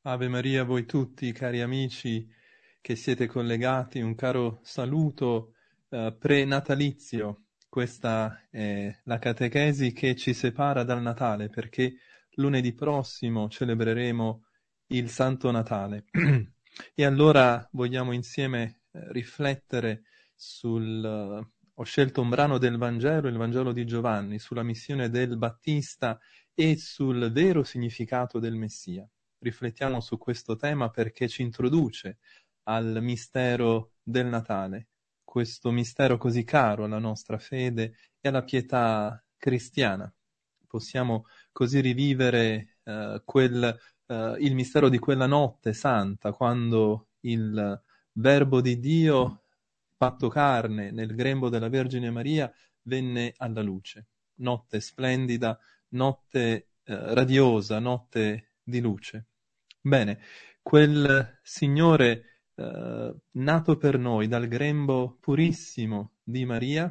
Ave Maria a voi tutti, cari amici che siete collegati, un caro saluto prenatalizio. Questa è la catechesi che ci separa dal Natale, perché lunedì prossimo celebreremo il Santo Natale. E allora vogliamo insieme riflettere ho scelto un brano del Vangelo, il Vangelo di Giovanni, sulla missione del Battista e sul vero significato del Messia. Riflettiamo su questo tema perché ci introduce al mistero del Natale, questo mistero così caro alla nostra fede e alla pietà cristiana. Possiamo così rivivere il mistero di quella notte santa, quando il Verbo di Dio, fatto carne nel grembo della Vergine Maria, venne alla luce. Notte splendida, notte radiosa, notte di luce. Bene, quel Signore nato per noi dal grembo purissimo di Maria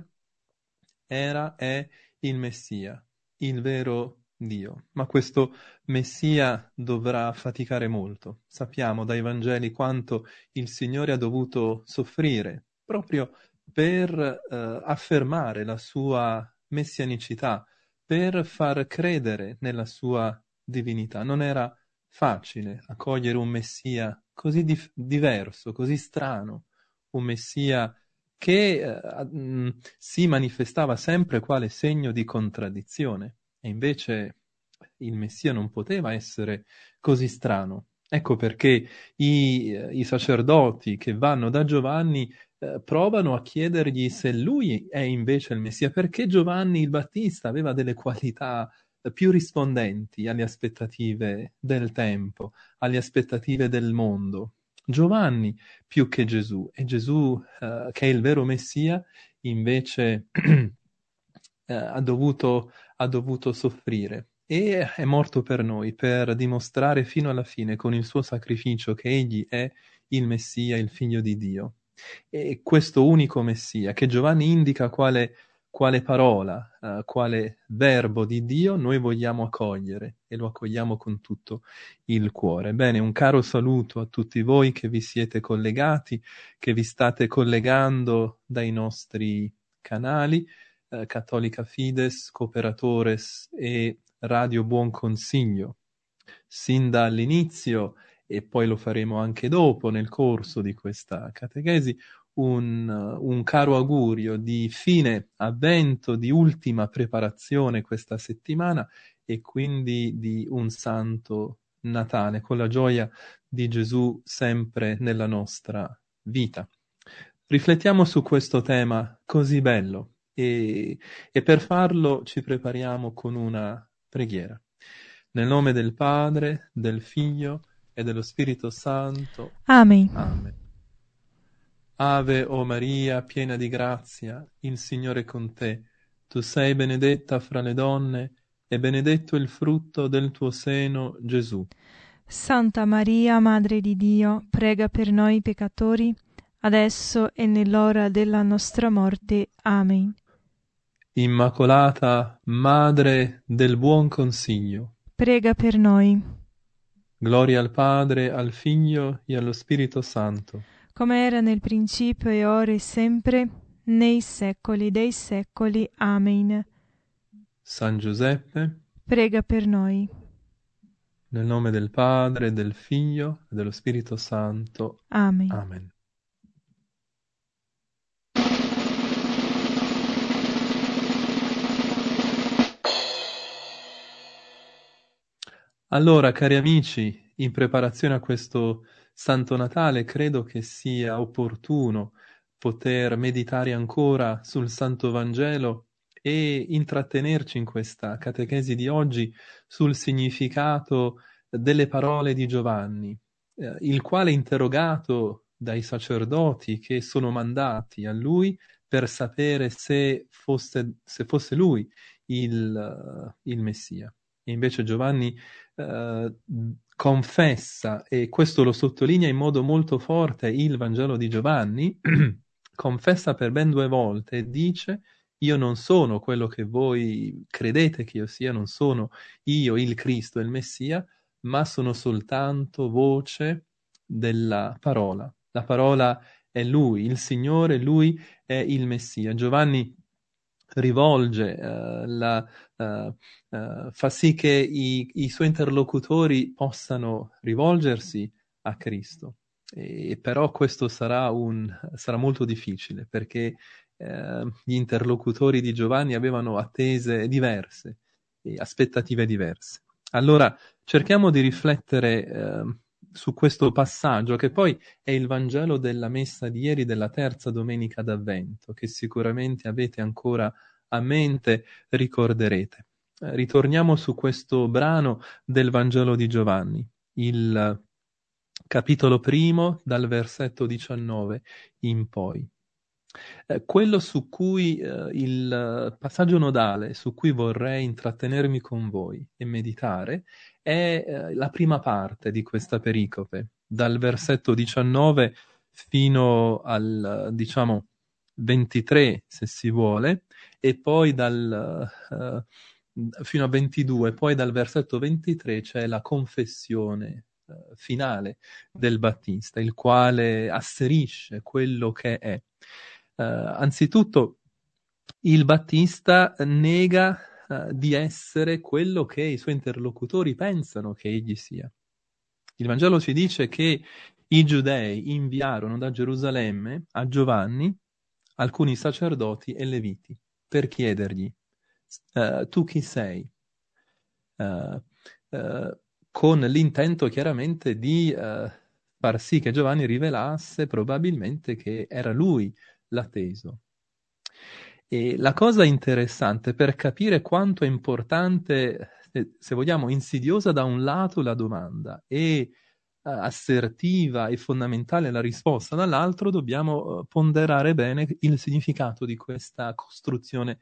è il Messia, il vero Dio. Ma questo Messia dovrà faticare molto. Sappiamo dai Vangeli quanto il Signore ha dovuto soffrire proprio per affermare la sua messianicità, per far credere nella sua divinità. Non era facile accogliere un Messia così diverso, così strano, un Messia che si manifestava sempre quale segno di contraddizione, e invece il Messia non poteva essere così strano. Ecco perché i sacerdoti che vanno da Giovanni provano a chiedergli se lui è invece il Messia, perché Giovanni il Battista aveva delle qualità più rispondenti alle aspettative del tempo, alle aspettative del mondo. Giovanni più che Gesù, e Gesù, che è il vero Messia, invece ha dovuto soffrire e è morto per noi, per dimostrare fino alla fine con il suo sacrificio che egli è il Messia, il Figlio di Dio. E questo unico Messia, che Giovanni indica quale parola, quale verbo di Dio noi vogliamo accogliere, e lo accogliamo con tutto il cuore. Bene, un caro saluto a tutti voi che vi siete collegati, che vi state collegando dai nostri canali, Cattolica Fides, Cooperatores e Radio Buon Consiglio. Sin dall'inizio, e poi lo faremo anche dopo nel corso di questa catechesi, un caro augurio di fine avvento, di ultima preparazione questa settimana e quindi di un santo Natale, con la gioia di Gesù sempre nella nostra vita. Riflettiamo su questo tema così bello e per farlo ci prepariamo con una preghiera. Nel nome del Padre, del Figlio e dello Spirito Santo. Amen. Amen. Ave o Maria, piena di grazia, il Signore è con te. Tu sei benedetta fra le donne e benedetto il frutto del tuo seno, Gesù. Santa Maria, Madre di Dio, prega per noi peccatori, adesso e nell'ora della nostra morte. Amen. Immacolata Madre del Buon Consiglio, prega per noi. Gloria al Padre, al Figlio e allo Spirito Santo, come era nel principio e ora e sempre, nei secoli dei secoli. Amen. San Giuseppe, prega per noi. nel nome del Padre, del Figlio e dello Spirito Santo. Amen. Amen. Allora, cari amici, in preparazione a questo Santo Natale, credo che sia opportuno poter meditare ancora sul Santo Vangelo e intrattenerci in questa catechesi di oggi sul significato delle parole di Giovanni, il quale, interrogato dai sacerdoti che sono mandati a lui per sapere se fosse lui il Messia. E invece Giovanni confessa, e questo lo sottolinea in modo molto forte il Vangelo di Giovanni, confessa per ben 2 volte e dice: io non sono quello che voi credete che io sia, non sono io il Cristo, il Messia, ma sono soltanto voce della parola. La parola è Lui, il Signore, Lui è il Messia. Giovanni rivolge, fa sì che i suoi interlocutori possano rivolgersi a Cristo. Però questo sarà molto difficile perché gli interlocutori di Giovanni avevano attese diverse e aspettative diverse. Allora cerchiamo di riflettere su questo passaggio che poi è il Vangelo della messa di ieri, della terza domenica d'Avvento, che sicuramente avete ancora a mente, ricorderete. Ritorniamo su questo brano del Vangelo di Giovanni, il capitolo primo, dal versetto 19 in poi. Quello su cui il passaggio nodale su cui vorrei intrattenermi con voi e meditare è la prima parte di questa pericope, dal versetto 19 fino al, diciamo, 23, se si vuole, e poi fino a 22, poi dal versetto 23 c'è la confessione finale del Battista, il quale asserisce quello che è. Anzitutto, il Battista nega di essere quello che i suoi interlocutori pensano che egli sia. Il Vangelo ci dice che i giudei inviarono da Gerusalemme a Giovanni alcuni sacerdoti e leviti per chiedergli tu chi sei? Con l'intento chiaramente di far sì che Giovanni rivelasse probabilmente che era lui l'atteso. E la cosa interessante per capire quanto è importante, se vogliamo, insidiosa da un lato la domanda e assertiva e fondamentale la risposta, dall'altro dobbiamo ponderare bene il significato di questa costruzione,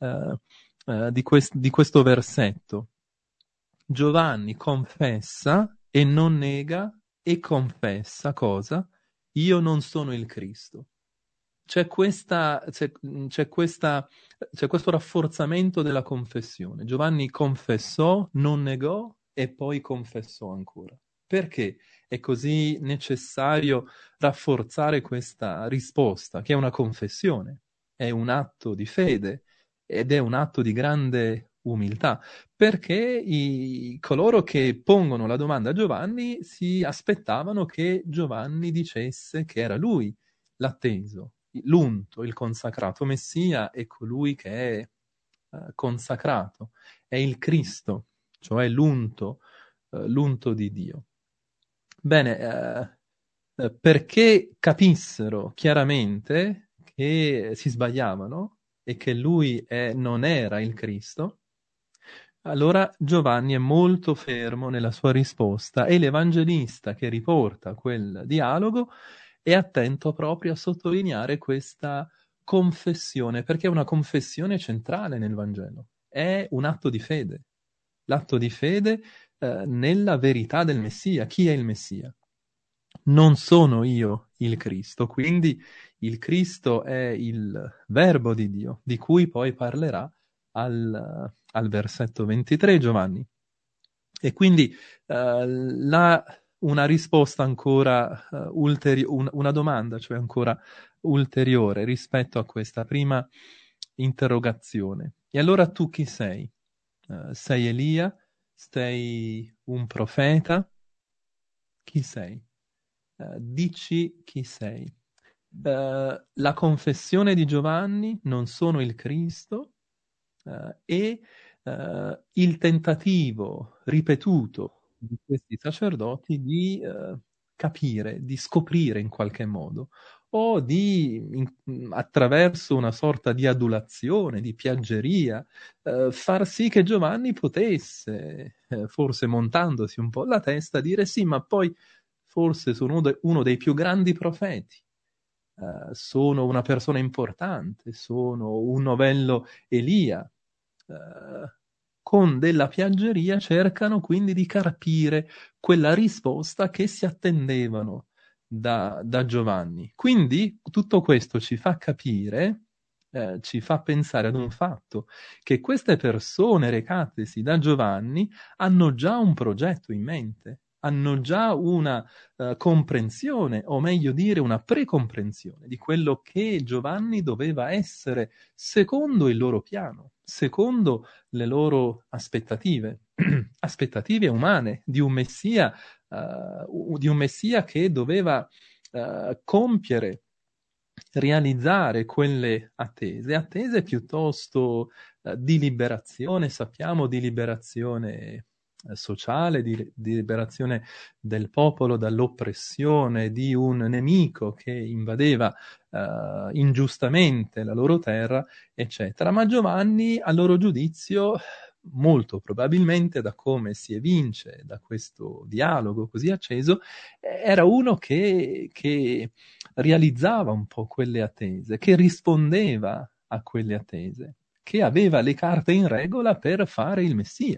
di questo versetto. Giovanni confessa e non nega e confessa cosa? Io non sono il Cristo. C'è questo rafforzamento della confessione. Giovanni confessò, non negò e poi confessò ancora. Perché è così necessario rafforzare questa risposta, che è una confessione, è un atto di fede ed è un atto di grande umiltà? Perché coloro che pongono la domanda a Giovanni si aspettavano che Giovanni dicesse che era lui l'atteso, l'unto, il consacrato. Messia è colui che è consacrato, è il Cristo, cioè l'unto di Dio. Bene, perché capissero chiaramente che si sbagliavano e che lui non era il Cristo, allora Giovanni è molto fermo nella sua risposta e l'evangelista che riporta quel dialogo è attento proprio a sottolineare questa confessione, perché è una confessione centrale nel Vangelo, è un atto di fede, l'atto di fede nella verità del Messia. Chi è il Messia? Non sono io il Cristo, quindi il Cristo è il Verbo di Dio, di cui poi parlerà al versetto 23 Giovanni. E quindi una risposta ancora una domanda, cioè ancora ulteriore rispetto a questa prima interrogazione. E allora tu chi sei? Sei Elia? Sei un profeta? Chi sei? Dici chi sei. La confessione di Giovanni, non sono il Cristo, e il tentativo ripetuto di questi sacerdoti di capire, di scoprire in qualche modo, o attraverso una sorta di adulazione, di piaggeria, far sì che Giovanni potesse, forse montandosi un po' la testa, dire sì, ma poi forse sono uno dei più grandi profeti, sono una persona importante, sono un novello Elia. Con della piaggeria cercano quindi di carpire quella risposta che si attendevano da Giovanni. Quindi tutto questo ci fa capire ci fa pensare ad un fatto, che queste persone recatesi da Giovanni hanno già un progetto in mente, hanno già una comprensione, o meglio dire una precomprensione di quello che Giovanni doveva essere secondo il loro piano, secondo le loro aspettative, aspettative umane di un Messia che doveva compiere, realizzare quelle attese piuttosto di liberazione, sappiamo, di liberazione sociale, di liberazione del popolo dall'oppressione di un nemico che invadeva ingiustamente la loro terra, eccetera. Ma Giovanni, a loro giudizio, molto probabilmente, da come si evince da questo dialogo così acceso, era uno che realizzava un po' quelle attese, che rispondeva a quelle attese, che aveva le carte in regola per fare il Messia.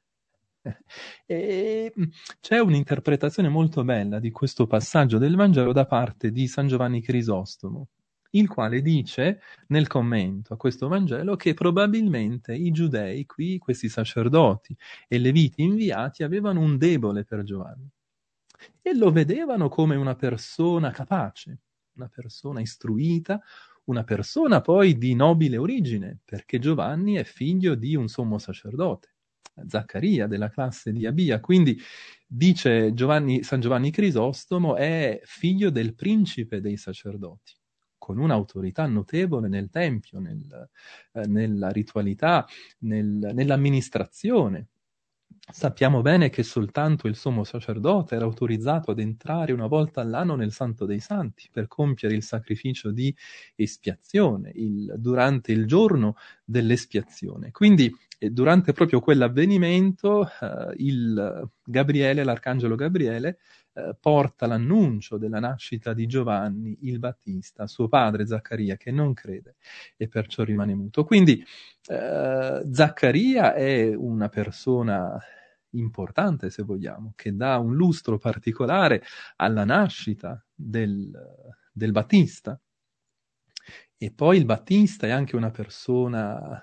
E c'è un'interpretazione molto bella di questo passaggio del Vangelo da parte di San Giovanni Crisostomo, il quale dice nel commento a questo Vangelo che probabilmente i giudei qui, questi sacerdoti e leviti inviati, avevano un debole per Giovanni e lo vedevano come una persona capace, una persona istruita, una persona poi di nobile origine, perché Giovanni è figlio di un sommo sacerdote, Zaccaria, della classe di Abia. Quindi dice San Giovanni Crisostomo, è figlio del principe dei sacerdoti, con un'autorità notevole nel Tempio, nella ritualità, nell'amministrazione. Sappiamo bene che soltanto il sommo sacerdote era autorizzato ad entrare una volta all'anno nel Santo dei Santi per compiere il sacrificio di espiazione durante il giorno dell'espiazione. Quindi durante proprio quell'avvenimento l'arcangelo Gabriele, porta l'annuncio della nascita di Giovanni il Battista a suo padre Zaccaria, che non crede e perciò rimane muto. Quindi Zaccaria è una persona importante, se vogliamo, che dà un lustro particolare alla nascita del Battista. E poi il Battista è anche una persona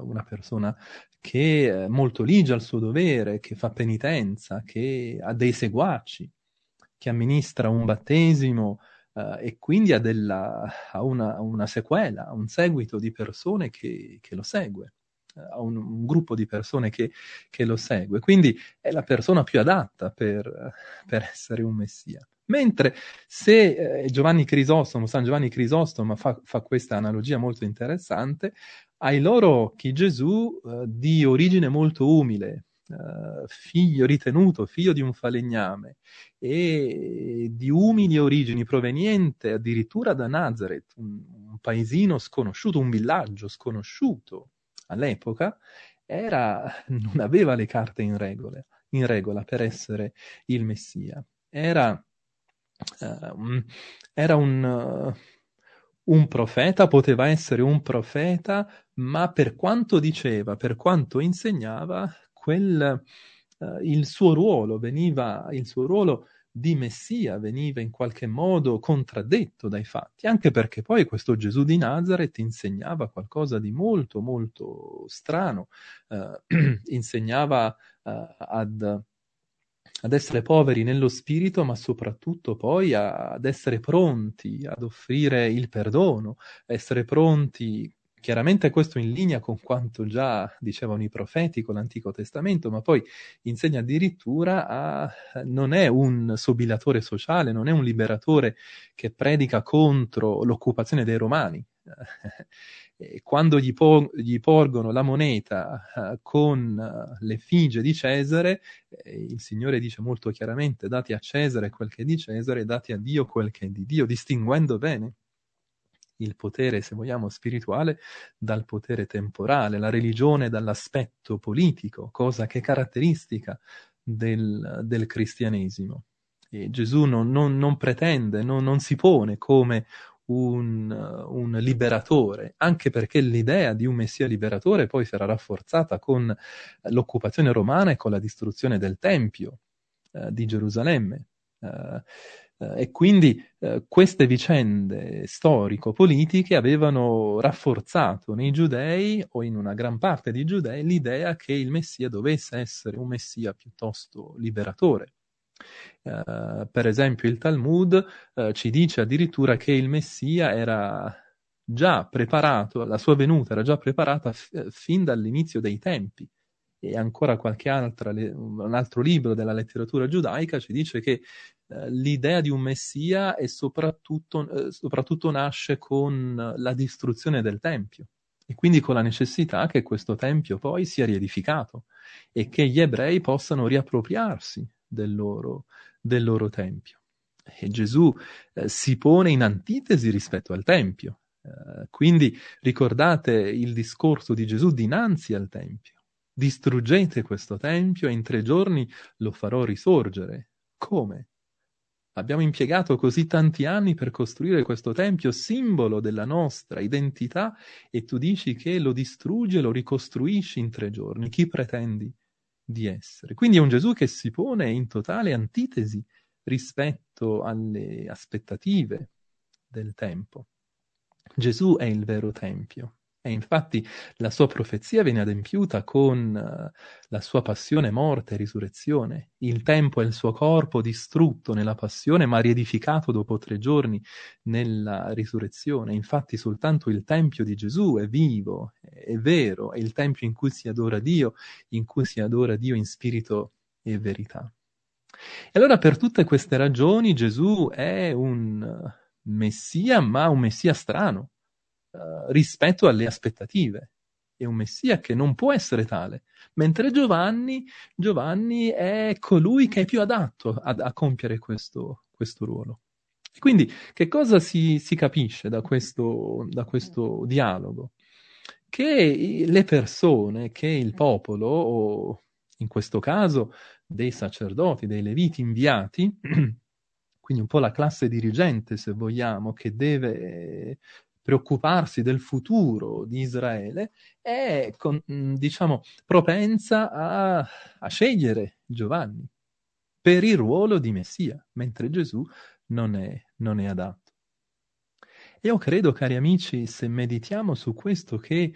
che è molto ligia al suo dovere, che fa penitenza, che ha dei seguaci, che amministra un battesimo e quindi ha una sequela, un seguito di persone che lo segue, ha un gruppo di persone che lo segue. Quindi è la persona più adatta per essere un Messia. Mentre se San Giovanni Crisostomo fa questa analogia molto interessante, ai loro occhi Gesù, di origine molto umile, figlio di un falegname e di umili origini, proveniente addirittura da Nazareth, un paesino sconosciuto, un villaggio sconosciuto all'epoca, non aveva le carte in regola per essere il Messia. Era un profeta, poteva essere un profeta, ma per quanto diceva, per quanto insegnava, il suo ruolo di Messia veniva in qualche modo contraddetto dai fatti, anche perché poi questo Gesù di Nazareth insegnava qualcosa di molto, molto strano, insegnava ad essere poveri nello spirito, ma soprattutto poi ad essere pronti ad offrire il perdono, essere pronti, chiaramente questo in linea con quanto già dicevano i profeti con l'Antico Testamento, ma poi insegna addirittura non è un sobilatore sociale, non è un liberatore che predica contro l'occupazione dei Romani. Quando gli porgono la moneta con l'effigie di Cesare, il Signore dice molto chiaramente: date a Cesare quel che è di Cesare, date a Dio quel che è di Dio, distinguendo bene il potere, se vogliamo, spirituale dal potere temporale, la religione dall'aspetto politico, cosa che è caratteristica del cristianesimo. E Gesù non pretende, non si pone come un liberatore, anche perché l'idea di un Messia liberatore poi sarà rafforzata con l'occupazione romana e con la distruzione del Tempio di Gerusalemme. E quindi queste vicende storico-politiche avevano rafforzato nei giudei, o in una gran parte di giudei, l'idea che il Messia dovesse essere un Messia piuttosto liberatore. Per esempio il Talmud ci dice addirittura che il Messia era già preparato, la sua venuta era già preparata fin dall'inizio dei tempi. E ancora un altro libro della letteratura giudaica ci dice che l'idea di un Messia è soprattutto nasce con la distruzione del Tempio e quindi con la necessità che questo Tempio poi sia riedificato e che gli ebrei possano riappropriarsi del loro Tempio. E Gesù si pone in antitesi rispetto al Tempio. Quindi ricordate il discorso di Gesù dinanzi al Tempio. Distruggete questo Tempio e in 3 giorni lo farò risorgere. Come? Abbiamo impiegato così tanti anni per costruire questo Tempio, simbolo della nostra identità, e tu dici che lo distruggi e lo ricostruisci in 3 giorni. Chi pretendi di essere? Quindi è un Gesù che si pone in totale antitesi rispetto alle aspettative del tempo. Gesù è il vero Tempio. E infatti la sua profezia viene adempiuta con la sua passione, morte e risurrezione. Il tempo è il suo corpo distrutto nella passione, ma riedificato dopo 3 giorni nella risurrezione. Infatti soltanto il Tempio di Gesù è vivo, è vero, è il Tempio in cui si adora Dio in spirito e verità. E allora per tutte queste ragioni Gesù è un Messia, ma un Messia strano rispetto alle aspettative. È un Messia che non può essere tale, mentre Giovanni è colui che è più adatto a compiere questo ruolo. E quindi che cosa si capisce da questo dialogo? Che le persone, che il popolo, o in questo caso dei sacerdoti, dei leviti inviati, quindi un po' la classe dirigente, se vogliamo, che deve preoccuparsi del futuro di Israele, è, diciamo, propensa a scegliere Giovanni per il ruolo di Messia, mentre Gesù non è adatto. Io credo, cari amici, se meditiamo su questo, che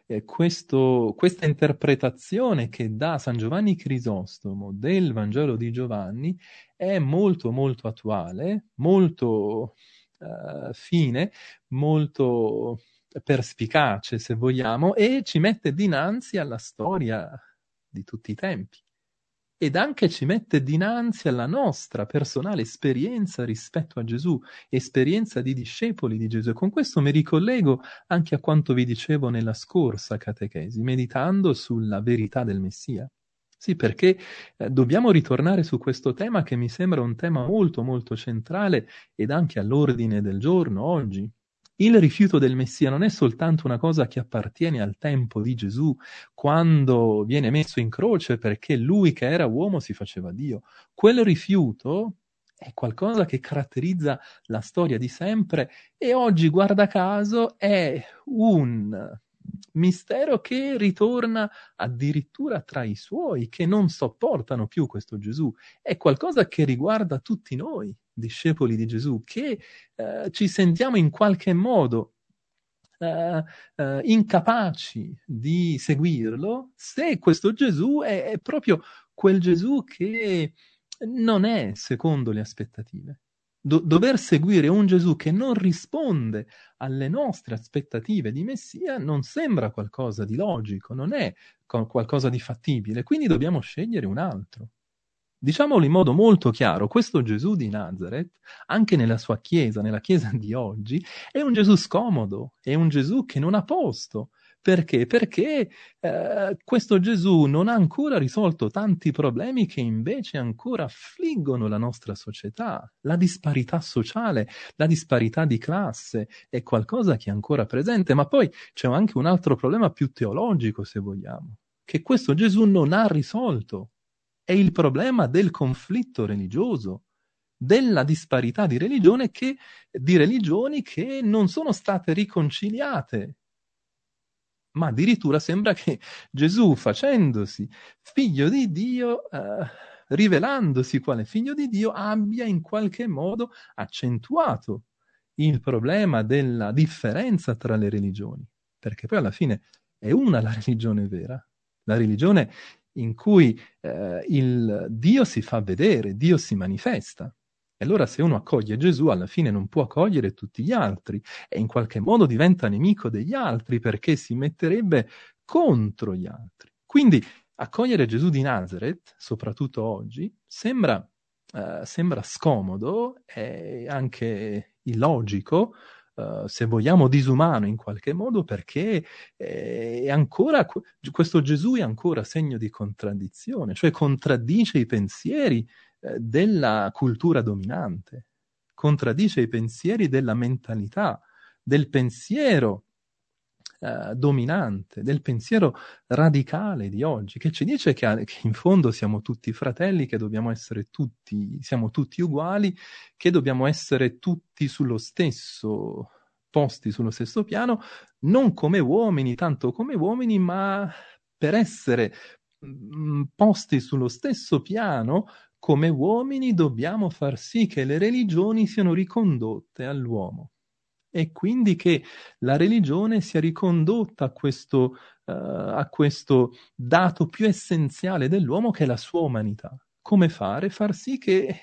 questa interpretazione che dà San Giovanni Crisostomo del Vangelo di Giovanni è molto molto attuale, molto fine, molto perspicace, se vogliamo, e ci mette dinanzi alla storia di tutti i tempi. Ed anche ci mette dinanzi alla nostra personale esperienza rispetto a Gesù, esperienza di discepoli di Gesù. E con questo mi ricollego anche a quanto vi dicevo nella scorsa catechesi, meditando sulla verità del Messia. Sì, perché dobbiamo ritornare su questo tema che mi sembra un tema molto molto centrale ed anche all'ordine del giorno oggi. Il rifiuto del Messia non è soltanto una cosa che appartiene al tempo di Gesù, quando viene messo in croce perché lui che era uomo si faceva Dio. Quel rifiuto è qualcosa che caratterizza la storia di sempre e oggi, guarda caso, è un mistero che ritorna addirittura tra i suoi, che non sopportano più questo Gesù. È qualcosa che riguarda tutti noi, discepoli di Gesù, che ci sentiamo in qualche modo incapaci di seguirlo, se questo Gesù è proprio quel Gesù che non è secondo le aspettative. Dover seguire un Gesù che non risponde alle nostre aspettative di Messia non sembra qualcosa di logico, non è qualcosa di fattibile, quindi dobbiamo scegliere un altro. Diciamolo in modo molto chiaro, questo Gesù di Nazareth, anche nella sua chiesa, nella chiesa di oggi, è un Gesù scomodo, è un Gesù che non ha posto. Perché? Perché questo Gesù non ha ancora risolto tanti problemi che invece ancora affliggono la nostra società. La disparità sociale, la disparità di classe è qualcosa che è ancora presente, ma poi c'è anche un altro problema più teologico, se vogliamo, che questo Gesù non ha risolto. È il problema del conflitto religioso, della disparità di religioni che non sono state riconciliate. Ma addirittura sembra che Gesù, facendosi figlio di Dio, rivelandosi quale figlio di Dio, abbia in qualche modo accentuato il problema della differenza tra le religioni, perché poi alla fine è una la religione vera, la religione in cui il Dio si fa vedere, Dio si manifesta. E allora se uno accoglie Gesù, alla fine non può accogliere tutti gli altri e in qualche modo diventa nemico degli altri perché si metterebbe contro gli altri. Quindi accogliere Gesù di Nazareth, soprattutto oggi, sembra scomodo e anche illogico, se vogliamo disumano in qualche modo, perché è ancora, questo Gesù è ancora segno di contraddizione, cioè contraddice i pensieri della cultura dominante, contraddice i pensieri della mentalità, del pensiero dominante, del pensiero radicale di oggi, che ci dice che in fondo siamo tutti fratelli, che dobbiamo essere tutti, siamo tutti uguali, che dobbiamo essere tutti sullo stesso, posti sullo stesso piano, non come uomini, tanto come uomini, ma per essere posti sullo stesso piano come uomini dobbiamo far sì che le religioni siano ricondotte all'uomo. E quindi che la religione sia ricondotta a questo dato più essenziale dell'uomo che è la sua umanità. Come fare? Far sì che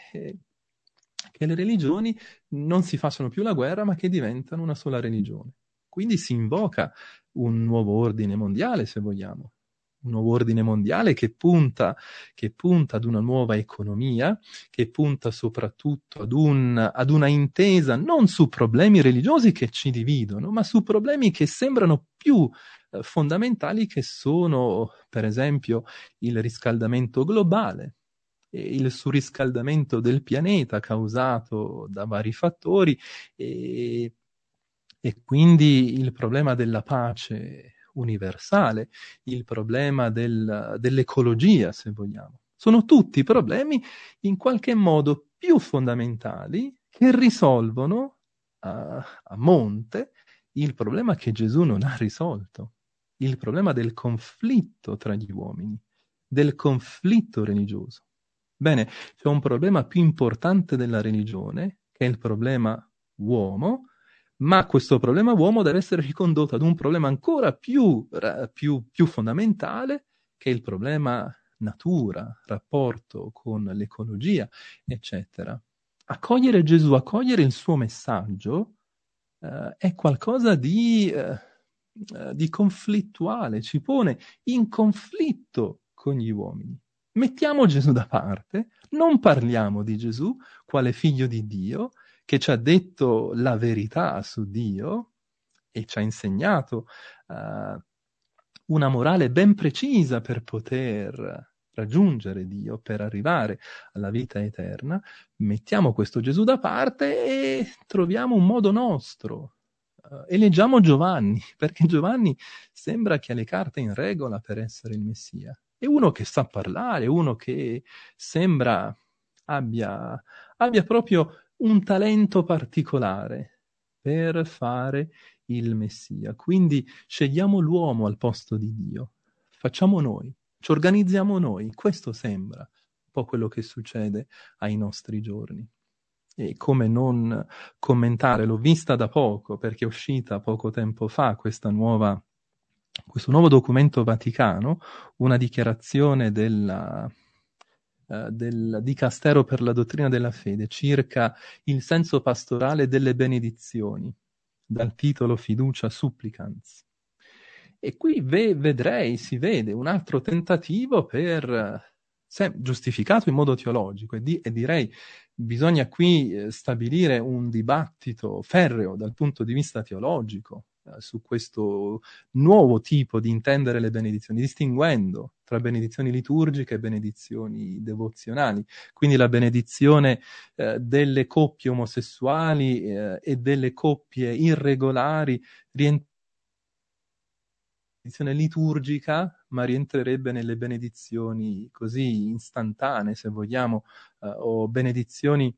le religioni non si facciano più la guerra, ma che diventano una sola religione. Quindi si invoca un nuovo ordine mondiale, se vogliamo. Un nuovo ordine mondiale che punta ad una nuova economia, che punta soprattutto ad una intesa non su problemi religiosi che ci dividono, ma su problemi che sembrano più fondamentali, che sono, per esempio, il riscaldamento globale, il surriscaldamento del pianeta causato da vari fattori e quindi il problema della pace universale, il problema dell'ecologia, se vogliamo. Sono tutti problemi in qualche modo più fondamentali che risolvono a monte il problema che Gesù non ha risolto, il problema del conflitto tra gli uomini, del conflitto religioso. Bene, c'è un problema più importante della religione, che è il problema uomo, ma questo problema uomo deve essere ricondotto ad un problema ancora più fondamentale, che è il problema natura, rapporto con l'ecologia, eccetera. Accogliere Gesù, accogliere il suo messaggio, è qualcosa di conflittuale, ci pone in conflitto con gli uomini. Mettiamo Gesù da parte, non parliamo di Gesù, quale figlio di Dio, che ci ha detto la verità su Dio e ci ha insegnato una morale ben precisa per poter raggiungere Dio, per arrivare alla vita eterna. Mettiamo questo Gesù da parte e troviamo un modo nostro. Eleggiamo Giovanni, perché Giovanni sembra che ha le carte in regola per essere il Messia. È uno che sa parlare, uno che sembra abbia proprio un talento particolare per fare il Messia. Quindi scegliamo l'uomo al posto di Dio. Facciamo noi, ci organizziamo noi. Questo sembra un po' quello che succede ai nostri giorni. E come non commentare, l'ho vista da poco perché è uscita poco tempo fa questo nuovo documento vaticano, una dichiarazione del Dicastero per la dottrina della fede circa il senso pastorale delle benedizioni, dal titolo Fiducia Supplicans. E qui si vede un altro tentativo giustificato in modo teologico, e direi bisogna qui stabilire un dibattito ferreo dal punto di vista teologico su questo nuovo tipo di intendere le benedizioni, distinguendo tra benedizioni liturgiche e benedizioni devozionali. Quindi la benedizione delle coppie omosessuali e delle coppie irregolari rientra benedizione liturgica, ma rientrerebbe nelle benedizioni così istantanee, se vogliamo, o benedizioni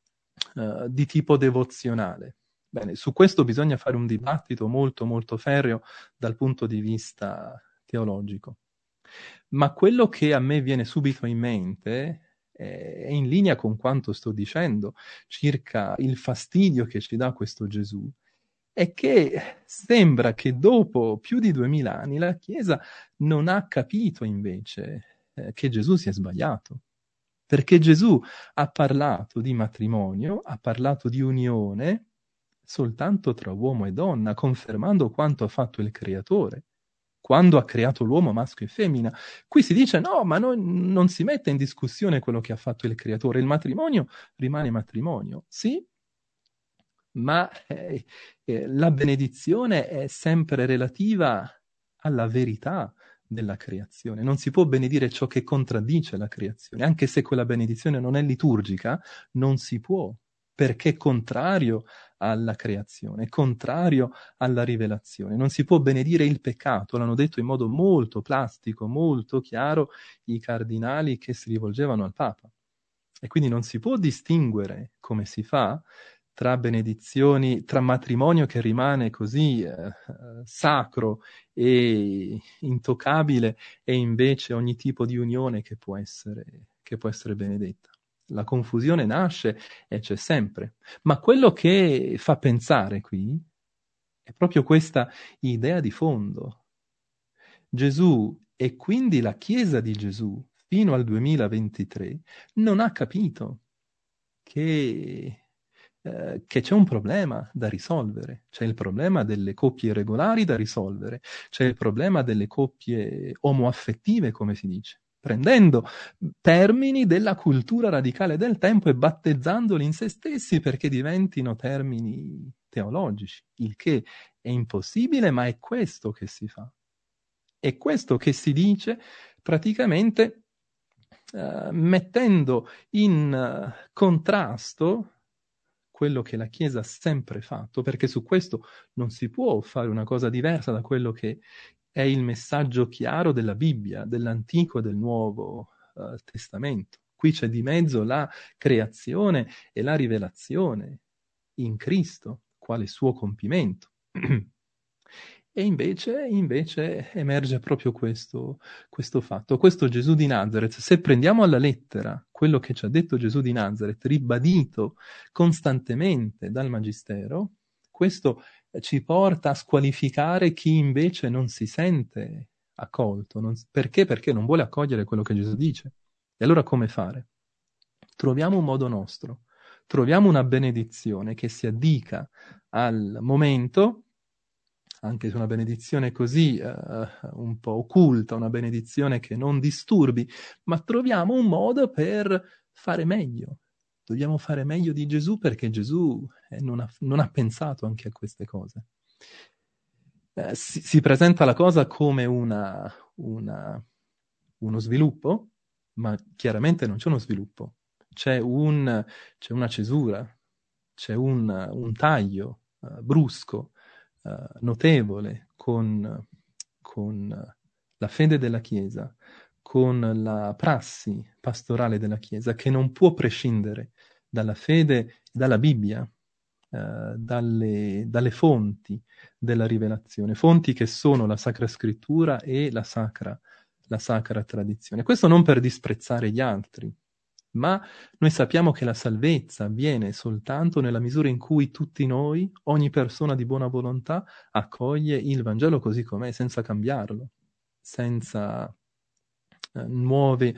di tipo devozionale. Bene, su questo bisogna fare un dibattito molto molto ferreo dal punto di vista teologico. Ma quello che a me viene subito in mente è in linea con quanto sto dicendo circa il fastidio che ci dà questo Gesù, è che sembra che dopo più di 2000 anni la Chiesa non ha capito invece che Gesù si è sbagliato. Perché Gesù ha parlato di matrimonio, ha parlato di unione soltanto tra uomo e donna, confermando quanto ha fatto il Creatore, quando ha creato l'uomo maschio e femmina. Qui si dice no, ma non si mette in discussione quello che ha fatto il Creatore, il matrimonio rimane matrimonio, sì, ma la benedizione è sempre relativa alla verità della creazione. Non si può benedire ciò che contraddice la creazione, anche se quella benedizione non è liturgica, non si può, perché è contrario alla creazione, è contrario alla rivelazione. Non si può benedire il peccato, l'hanno detto in modo molto plastico, molto chiaro i cardinali che si rivolgevano al Papa. E quindi non si può distinguere, come si fa, tra benedizioni, tra matrimonio che rimane così sacro e intoccabile e invece ogni tipo di unione che può essere benedetta. La confusione nasce e c'è sempre. Ma quello che fa pensare qui è proprio questa idea di fondo. Gesù e quindi la Chiesa di Gesù fino al 2023 non ha capito che c'è un problema da risolvere. C'è il problema delle coppie irregolari da risolvere, c'è il problema delle coppie omoaffettive, come si dice, prendendo termini della cultura radicale del tempo e battezzandoli in se stessi perché diventino termini teologici, il che è impossibile, ma è questo che si fa. È questo che si dice praticamente mettendo in contrasto quello che la Chiesa ha sempre fatto, perché su questo non si può fare una cosa diversa da quello che è il messaggio chiaro della Bibbia, dell'Antico e del Nuovo Testamento. Qui c'è di mezzo la creazione e la rivelazione in Cristo, quale suo compimento. E invece emerge proprio questo fatto. Questo Gesù di Nazareth, se prendiamo alla lettera quello che ci ha detto Gesù di Nazareth, ribadito costantemente dal Magistero, questo ci porta a squalificare chi invece non si sente accolto. Perché? Perché non vuole accogliere quello che Gesù dice. E allora come fare? Troviamo un modo nostro, troviamo una benedizione che si addica al momento, anche se una benedizione così un po' occulta, una benedizione che non disturbi, ma troviamo un modo per fare meglio. Dobbiamo fare meglio di Gesù perché Gesù non ha pensato anche a queste cose. Si presenta la cosa come uno sviluppo, ma chiaramente non c'è uno sviluppo. C'è una cesura, c'è un taglio brusco, notevole con la fede della Chiesa, con la prassi pastorale della Chiesa, che non può prescindere dalla fede, dalla Bibbia, dalle fonti della rivelazione, fonti che sono la Sacra Scrittura e la sacra tradizione. Questo non per disprezzare gli altri, ma noi sappiamo che la salvezza avviene soltanto nella misura in cui tutti noi, ogni persona di buona volontà, accoglie il Vangelo così com'è, senza cambiarlo, senza nuove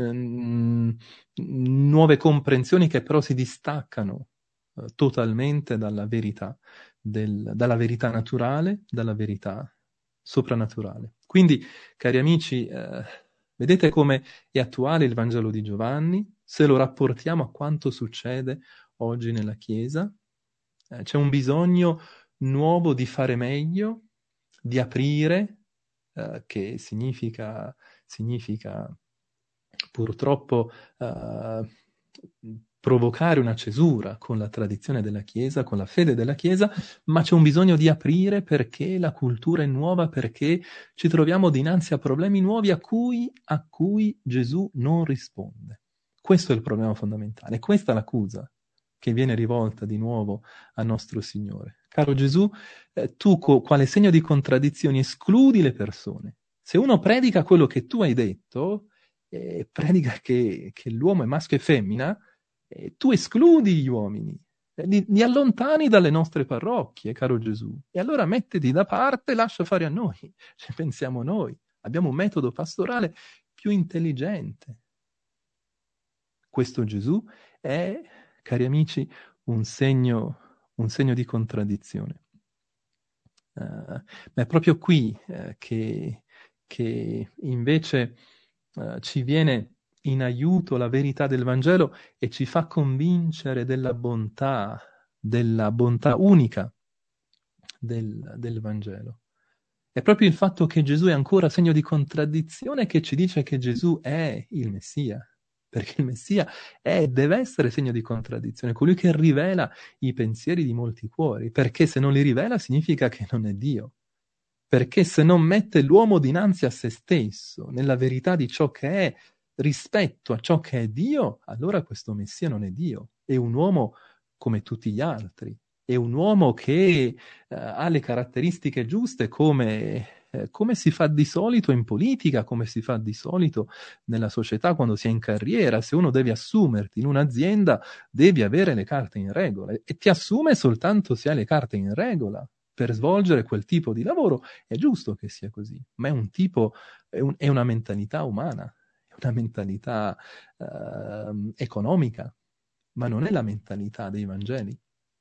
comprensioni che però si distaccano totalmente dalla verità, dalla verità naturale, dalla verità soprannaturale. Quindi, cari amici, vedete come è attuale il Vangelo di Giovanni, se lo rapportiamo a quanto succede oggi nella Chiesa. C'è un bisogno nuovo di fare meglio, di aprire, che significa purtroppo provocare una cesura con la tradizione della Chiesa, con la fede della Chiesa, ma c'è un bisogno di aprire perché la cultura è nuova, perché ci troviamo dinanzi a problemi nuovi a cui Gesù non risponde. Questo è il problema fondamentale, questa è l'accusa che viene rivolta di nuovo a nostro Signore. Caro Gesù, tu quale segno di contraddizione escludi le persone. Se uno predica quello che tu hai detto, predica che l'uomo è maschio e femmina, tu escludi gli uomini, li allontani dalle nostre parrocchie, caro Gesù, e allora mettiti da parte e lascia fare a noi, ci pensiamo noi, abbiamo un metodo pastorale più intelligente. Questo Gesù è, cari amici, un segno di contraddizione. Ma è proprio qui che invece ci viene in aiuto la verità del Vangelo e ci fa convincere della bontà unica del Vangelo. È proprio il fatto che Gesù è ancora segno di contraddizione che ci dice che Gesù è il Messia, perché il Messia deve essere segno di contraddizione, colui che rivela i pensieri di molti cuori, perché se non li rivela significa che non è Dio, perché se non mette l'uomo dinanzi a se stesso, nella verità di ciò che è, rispetto a ciò che è Dio, allora questo Messia non è Dio, è un uomo come tutti gli altri, è un uomo che ha le caratteristiche giuste come si fa di solito in politica, come si fa di solito nella società quando si è in carriera. Se uno deve assumerti in un'azienda, devi avere le carte in regola e ti assume soltanto se hai le carte in regola. Per svolgere quel tipo di lavoro è giusto che sia così, ma è un tipo, è una mentalità umana, è una mentalità economica, ma non è la mentalità dei Vangeli.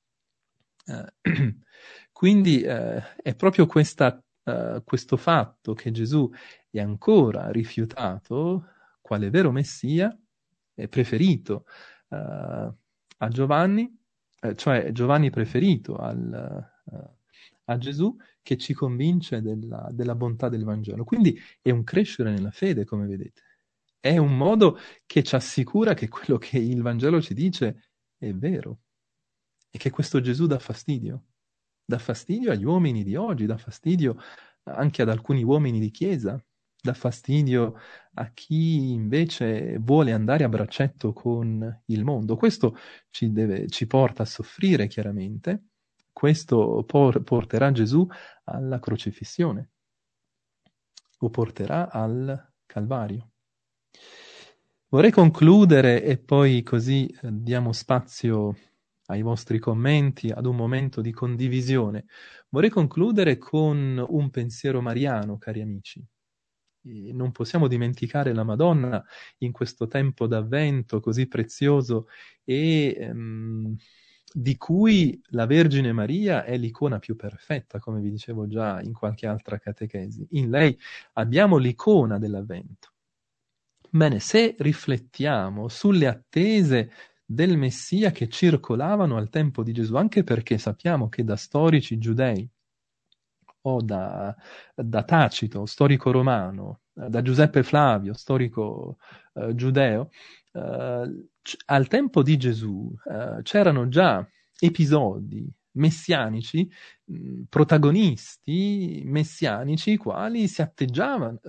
Quindi è proprio questo fatto che Gesù è ancora rifiutato, quale vero Messia, è preferito a Giovanni, cioè Giovanni preferito a Gesù, che ci convince della bontà del Vangelo. Quindi è un crescere nella fede, come vedete. È un modo che ci assicura che quello che il Vangelo ci dice è vero e che questo Gesù dà fastidio. Dà fastidio agli uomini di oggi, dà fastidio anche ad alcuni uomini di chiesa, dà fastidio a chi invece vuole andare a braccetto con il mondo. Questo ci porta a soffrire, chiaramente. Questo porterà Gesù alla crocifissione, lo porterà al Calvario. Vorrei concludere e poi così diamo spazio ai vostri commenti, ad un momento di condivisione. Vorrei concludere con un pensiero mariano, cari amici. E non possiamo dimenticare la Madonna in questo tempo d'Avvento così prezioso e di cui la Vergine Maria è l'icona più perfetta, come vi dicevo già in qualche altra catechesi. In lei abbiamo l'icona dell'Avvento. Bene, se riflettiamo sulle attese del Messia che circolavano al tempo di Gesù, anche perché sappiamo che da storici giudei o da Tacito, storico romano, da Giuseppe Flavio, storico giudeo, al tempo di Gesù c'erano già episodi messianici, protagonisti messianici, i quali si atteggiavano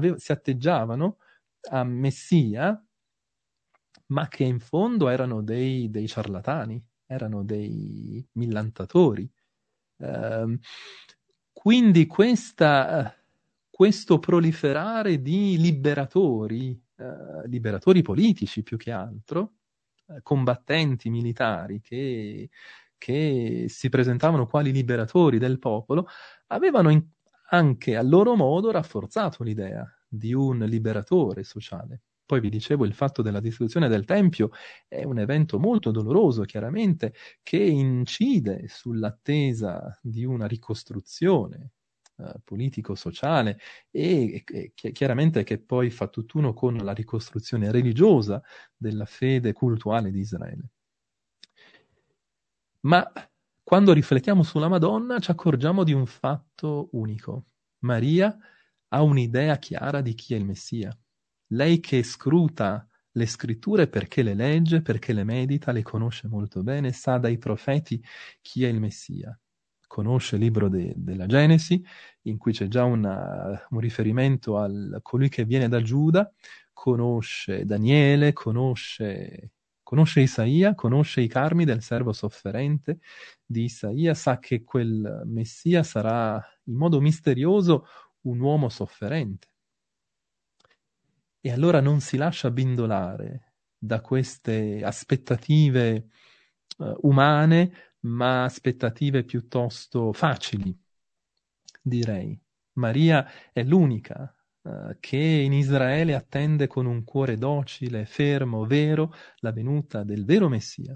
a Messia, ma che in fondo erano dei ciarlatani, erano dei millantatori. Quindi questo proliferare di liberatori politici più che altro, combattenti militari che si presentavano quali liberatori del popolo, avevano anche a loro modo rafforzato l'idea di un liberatore sociale. Poi vi dicevo, il fatto della distruzione del Tempio è un evento molto doloroso, chiaramente, che incide sull'attesa di una ricostruzione politico-sociale e chiaramente che poi fa tutt'uno con la ricostruzione religiosa della fede cultuale di Israele. Ma quando riflettiamo sulla Madonna ci accorgiamo di un fatto unico. Maria ha un'idea chiara di chi è il Messia. Lei che scruta le scritture perché le legge, perché le medita, le conosce molto bene, sa dai profeti chi è il Messia. Conosce il libro della Genesi, in cui c'è già un riferimento a colui che viene da Giuda, conosce Daniele, conosce Isaia, conosce i carmi del servo sofferente di Isaia, sa che quel Messia sarà in modo misterioso un uomo sofferente. e allora non si lascia abbindolare da queste aspettative umane, ma aspettative piuttosto facili, direi. Maria è l'unica che in Israele attende con un cuore docile, fermo, vero, la venuta del vero Messia.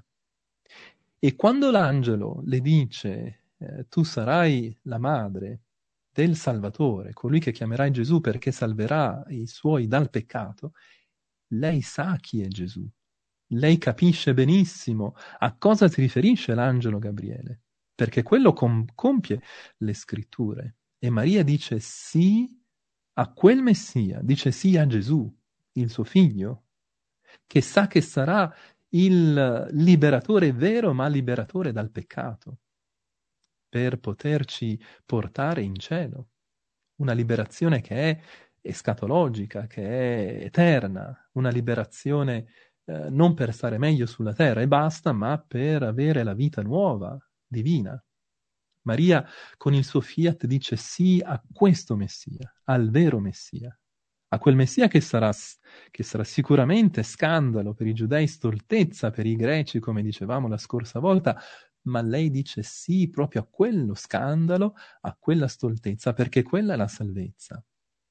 E quando l'angelo le dice, tu sarai la madre del Salvatore, colui che chiamerai Gesù perché salverà i suoi dal peccato, lei sa chi è Gesù. Lei capisce benissimo a cosa si riferisce l'angelo Gabriele, perché quello compie le scritture. E Maria dice sì a quel Messia, dice sì a Gesù, il suo figlio, che sa che sarà il liberatore vero, ma liberatore dal peccato, per poterci portare in cielo. Una liberazione che è escatologica, che è eterna, una liberazione non per stare meglio sulla terra e basta, ma per avere la vita nuova, divina. Maria con il suo fiat dice sì a questo Messia, al vero Messia, a quel Messia che sarà sicuramente scandalo per i giudei, stoltezza per i greci, come dicevamo la scorsa volta, ma lei dice sì proprio a quello scandalo, a quella stoltezza, perché quella è la salvezza.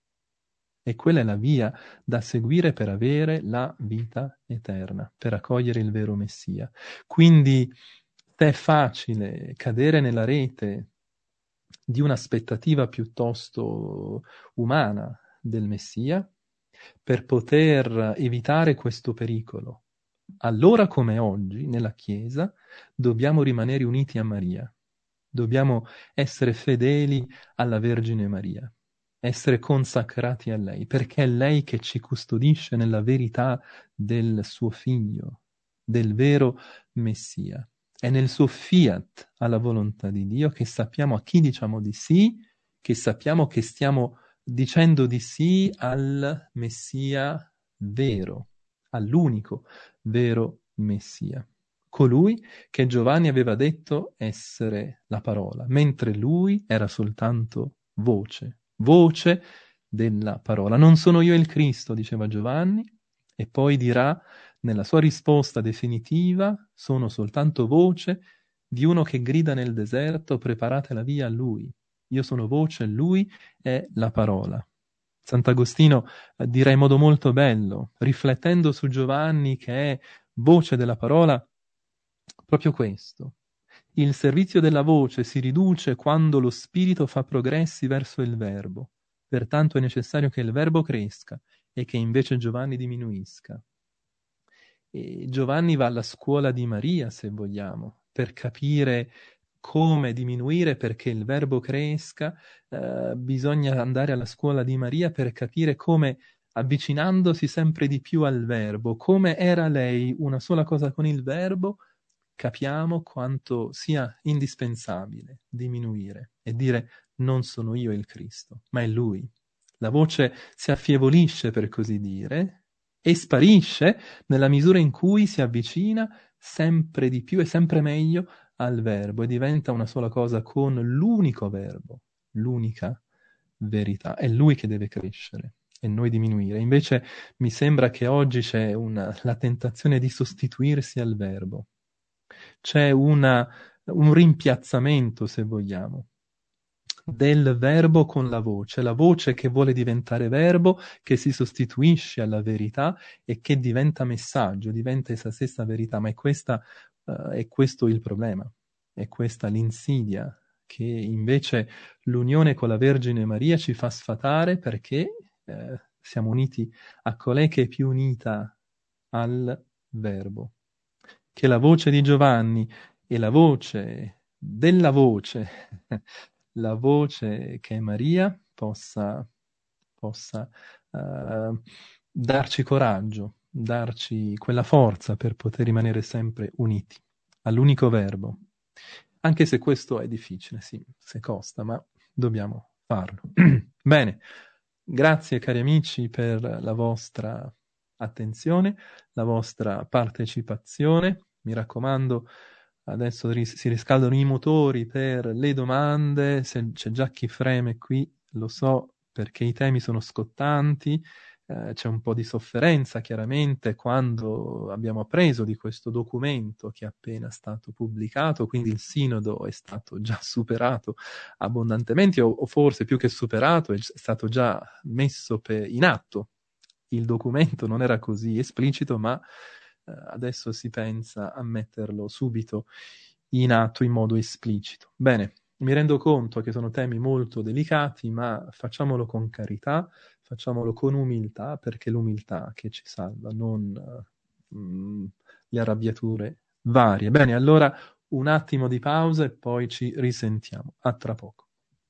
E quella è la via da seguire per avere la vita eterna, per accogliere il vero Messia. Quindi se è facile cadere nella rete di un'aspettativa piuttosto umana del Messia, per poter evitare questo pericolo, allora come oggi nella Chiesa dobbiamo rimanere uniti a Maria, dobbiamo essere fedeli alla Vergine Maria, essere consacrati a lei, perché è lei che ci custodisce nella verità del suo figlio, del vero Messia. È nel suo fiat alla volontà di Dio che sappiamo a chi diciamo di sì, che sappiamo che stiamo dicendo di sì al Messia vero, all'unico vero Messia. Colui che Giovanni aveva detto essere la parola, mentre lui era soltanto voce, voce della parola. Non sono io il Cristo, diceva Giovanni, e poi dirà nella sua risposta definitiva, sono soltanto voce di uno che grida nel deserto, preparate la via a lui. Io sono voce, lui è la parola. Sant'Agostino dirà in modo molto bello, riflettendo su Giovanni che è voce della parola, proprio questo. Il servizio della voce si riduce quando lo spirito fa progressi verso il verbo. Pertanto è necessario che il verbo cresca e che invece Giovanni diminuisca. E Giovanni va alla scuola di Maria, se vogliamo, per capire come diminuire perché il verbo cresca, bisogna andare alla scuola di Maria per capire come, avvicinandosi sempre di più al verbo, come era lei una sola cosa con il verbo, capiamo quanto sia indispensabile diminuire e dire non sono io il Cristo, ma è Lui. La voce si affievolisce, per così dire, e sparisce nella misura in cui si avvicina sempre di più e sempre meglio al verbo e diventa una sola cosa con l'unico verbo, l'unica verità. È Lui che deve crescere e noi diminuire. Invece mi sembra che oggi c'è la tentazione di sostituirsi al verbo. C'è un rimpiazzamento, se vogliamo, del verbo con la voce che vuole diventare verbo, che si sostituisce alla verità e che diventa messaggio, diventa essa stessa verità, ma è questo il problema, è questa l'insidia che invece l'unione con la Vergine Maria ci fa sfatare perché siamo uniti a colei che è più unita al verbo. Che la voce di Giovanni e la voce della voce, la voce che è Maria, possa darci coraggio, darci quella forza per poter rimanere sempre uniti all'unico verbo. Anche se questo è difficile, sì, se costa, ma dobbiamo farlo. Bene, grazie cari amici per la vostra attenzione, la vostra partecipazione. Mi raccomando, adesso si riscaldano i motori per le domande, se c'è già chi freme qui, lo so, perché i temi sono scottanti, c'è un po' di sofferenza chiaramente quando abbiamo appreso di questo documento che è appena stato pubblicato, quindi il sinodo è stato già superato abbondantemente, o forse più che superato, è stato già messo in atto. Il documento non era così esplicito, ma adesso si pensa a metterlo subito in atto in modo esplicito. Bene, mi rendo conto che sono temi molto delicati, ma facciamolo con carità, facciamolo con umiltà, perché è l'umiltà che ci salva, non le arrabbiature varie. Bene, allora un attimo di pausa e poi ci risentiamo. A tra poco.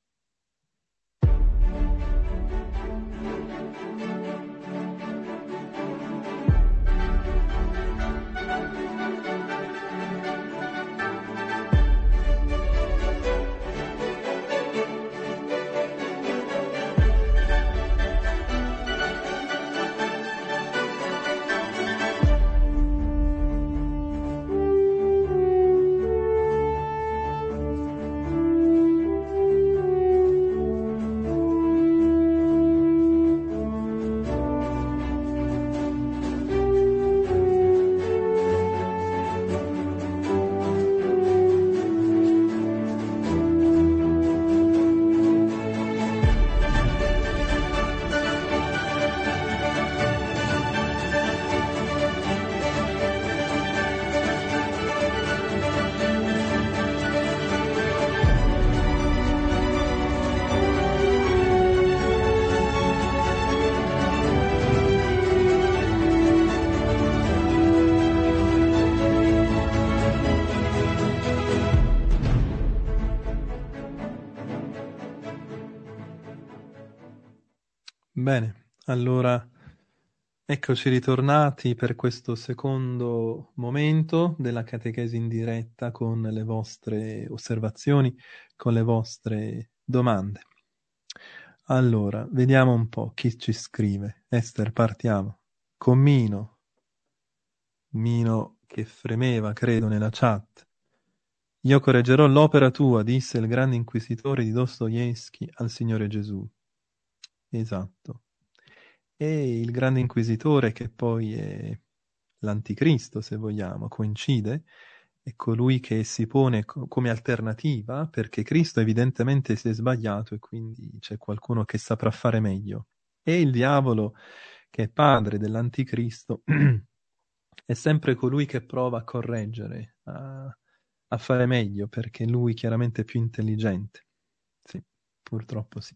Bene, allora eccoci ritornati per questo secondo momento della catechesi in diretta con le vostre osservazioni, con le vostre domande. Allora, vediamo un po' chi ci scrive. Ester, partiamo. Con Mino che fremeva, credo, nella chat. Io correggerò l'opera tua, disse il grande inquisitore di Dostoevskij al Signore Gesù. Esatto. E il grande inquisitore, che poi è l'anticristo, se vogliamo, coincide, è colui che si pone come alternativa, perché Cristo evidentemente si è sbagliato e quindi c'è qualcuno che saprà fare meglio. E il diavolo, che è padre dell'anticristo, è sempre colui che prova a correggere, a fare meglio, perché lui chiaramente è più intelligente. Sì, purtroppo sì.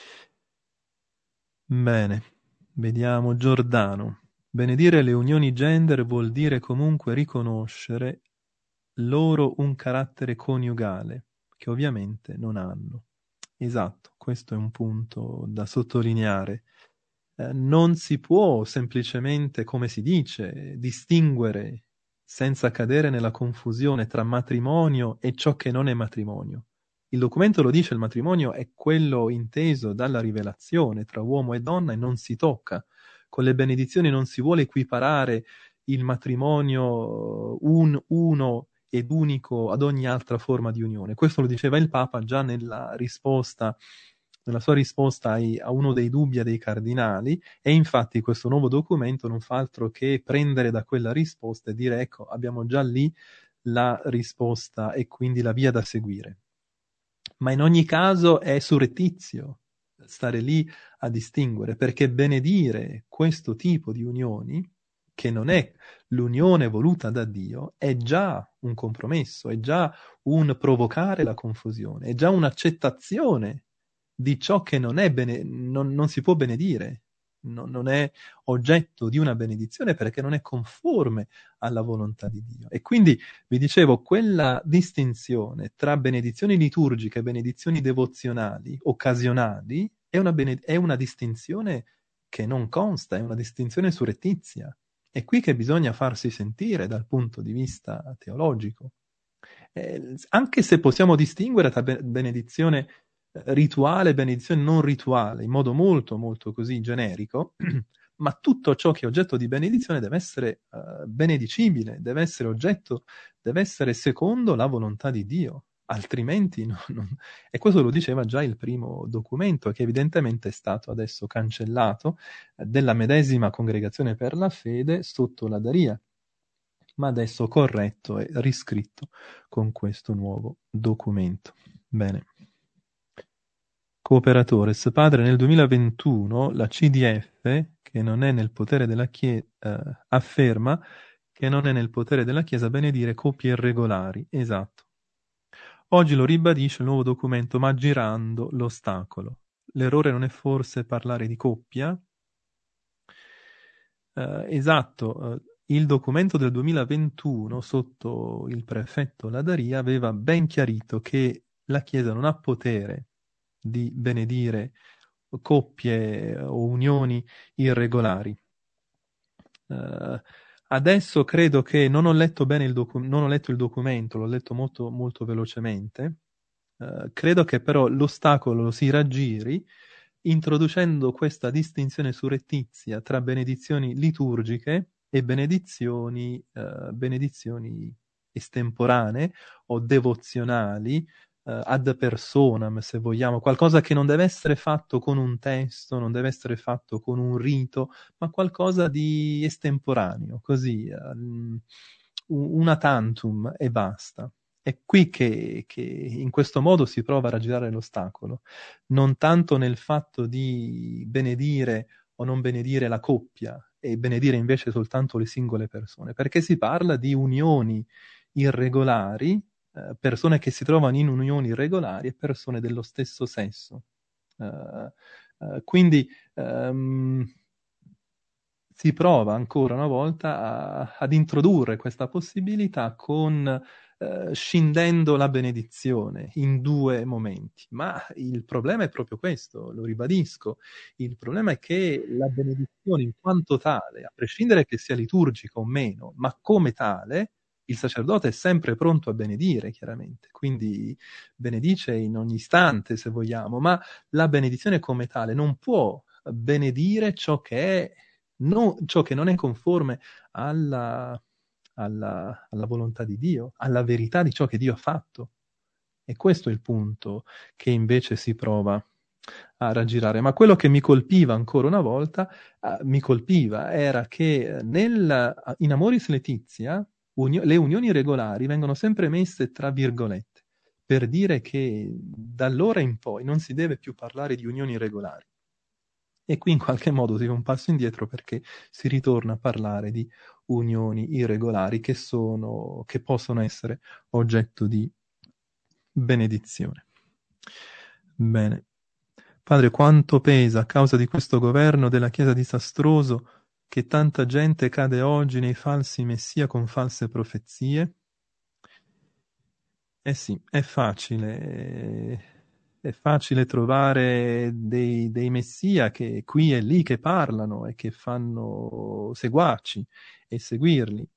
Bene, vediamo Giordano. Benedire le unioni gender vuol dire comunque riconoscere loro un carattere coniugale, che ovviamente non hanno. Esatto, questo è un punto da sottolineare. Non si può semplicemente, come si dice, distinguere senza cadere nella confusione tra matrimonio e ciò che non è matrimonio. Il documento lo dice, il matrimonio è quello inteso dalla rivelazione tra uomo e donna e non si tocca. Con le benedizioni non si vuole equiparare il matrimonio uno ed unico ad ogni altra forma di unione. Questo lo diceva il Papa già nella sua risposta a uno dei dubbi dei cardinali, e infatti questo nuovo documento non fa altro che prendere da quella risposta e dire: ecco, abbiamo già lì la risposta e quindi la via da seguire. Ma in ogni caso è surrettizio stare lì a distinguere, perché benedire questo tipo di unioni, che non è l'unione voluta da Dio, è già un compromesso, è già un provocare la confusione, è già un'accettazione di ciò che non è non si può benedire, non è oggetto di una benedizione perché non è conforme alla volontà di Dio. E quindi vi dicevo, quella distinzione tra benedizioni liturgiche e benedizioni devozionali, occasionali, è una distinzione che non consta, è una distinzione surrettizia. È qui che bisogna farsi sentire dal punto di vista teologico. Anche se possiamo distinguere tra benedizione rituale e benedizione non rituale, in modo molto, molto così generico, ma tutto ciò che è oggetto di benedizione deve essere benedicibile, deve essere secondo la volontà di Dio. altrimenti e questo lo diceva già il primo documento, che evidentemente è stato adesso cancellato, della medesima Congregazione per la Fede sotto la Daria, ma adesso corretto e riscritto con questo nuovo documento. Bene. Cooperatores, padre, nel 2021 la CDF, che non è nel potere della Chiesa, afferma che non è nel potere della Chiesa benedire coppie irregolari. Esatto. Oggi lo ribadisce il nuovo documento, ma girando l'ostacolo. L'errore non è forse parlare di coppia? Esatto, il documento del 2021 sotto il prefetto Ladaria aveva ben chiarito che la Chiesa non ha potere di benedire coppie o unioni irregolari. Adesso credo che non ho letto bene non ho letto il documento, l'ho letto molto, molto velocemente. Credo che però l'ostacolo lo si raggiri introducendo questa distinzione surrettizia tra benedizioni liturgiche e benedizioni estemporanee o devozionali, ad personam, se vogliamo, qualcosa che non deve essere fatto con un testo, non deve essere fatto con un rito, ma qualcosa di estemporaneo, così, una tantum e basta. È qui che in questo modo si prova a raggirare l'ostacolo, non tanto nel fatto di benedire o non benedire la coppia e benedire invece soltanto le singole persone, perché si parla di unioni irregolari, persone che si trovano in unioni irregolari e persone dello stesso sesso. Quindi si prova ancora una volta ad introdurre questa possibilità scindendo la benedizione in due momenti. Ma il problema è proprio questo, lo ribadisco. Il problema è che la benedizione in quanto tale, a prescindere che sia liturgica o meno, ma come tale, il sacerdote è sempre pronto a benedire, chiaramente. Quindi benedice in ogni istante, se vogliamo, ma la benedizione come tale non può benedire ciò che non è conforme alla volontà di Dio, alla verità di ciò che Dio ha fatto. E questo è il punto che invece si prova a raggirare. Ma quello che mi colpiva ancora una volta, era che in Amoris Laetitia le unioni regolari vengono sempre messe tra virgolette, per dire che da allora in poi non si deve più parlare di unioni regolari. E qui in qualche modo si fa un passo indietro perché si ritorna a parlare di unioni irregolari che possono essere oggetto di benedizione. Bene. Padre, quanto pesa a causa di questo governo della Chiesa disastroso che tanta gente cade oggi nei falsi messia con false profezie? Eh sì, è facile trovare dei messia che qui e lì che parlano e che fanno seguaci e seguirli.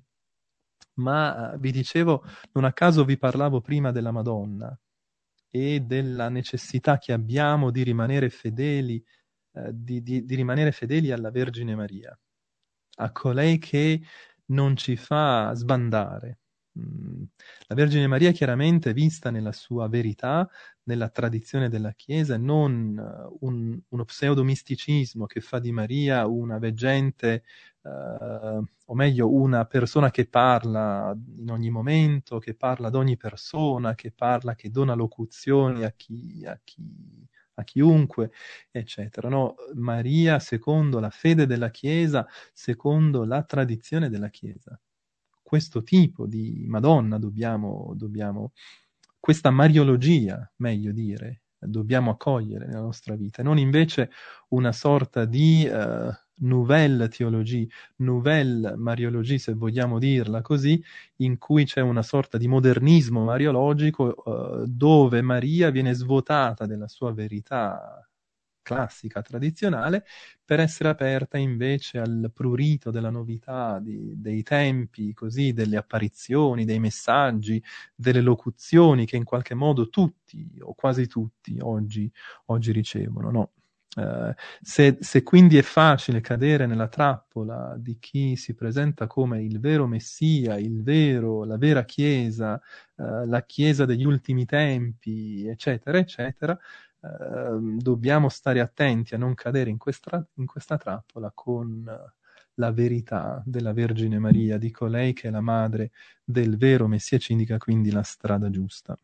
Ma vi dicevo, non a caso vi parlavo prima della Madonna e della necessità che abbiamo di rimanere fedeli, di rimanere fedeli alla Vergine Maria, a colei che non ci fa sbandare. La Vergine Maria chiaramente vista nella sua verità, nella tradizione della Chiesa, non uno pseudomisticismo che fa di Maria una veggente, o meglio una persona che parla in ogni momento, che parla ad ogni persona, che dona locuzioni a chiunque, eccetera. No, Maria secondo la fede della Chiesa, secondo la tradizione della Chiesa. Questo tipo di Madonna dobbiamo questa mariologia, meglio dire, dobbiamo accogliere nella nostra vita, non invece una sorta di nouvelle théologie, nouvelle mariologie, se vogliamo dirla così, in cui c'è una sorta di modernismo mariologico dove Maria viene svuotata della sua verità classica, tradizionale, per essere aperta invece al prurito della novità dei tempi, così, delle apparizioni, dei messaggi, delle locuzioni che in qualche modo tutti o quasi tutti oggi ricevono, no? Se quindi è facile cadere nella trappola di chi si presenta come il vero Messia, la vera Chiesa, la Chiesa degli ultimi tempi, eccetera, eccetera, dobbiamo stare attenti a non cadere in questa trappola con la verità della Vergine Maria, di colei che è la madre del vero Messia, ci indica quindi la strada giusta.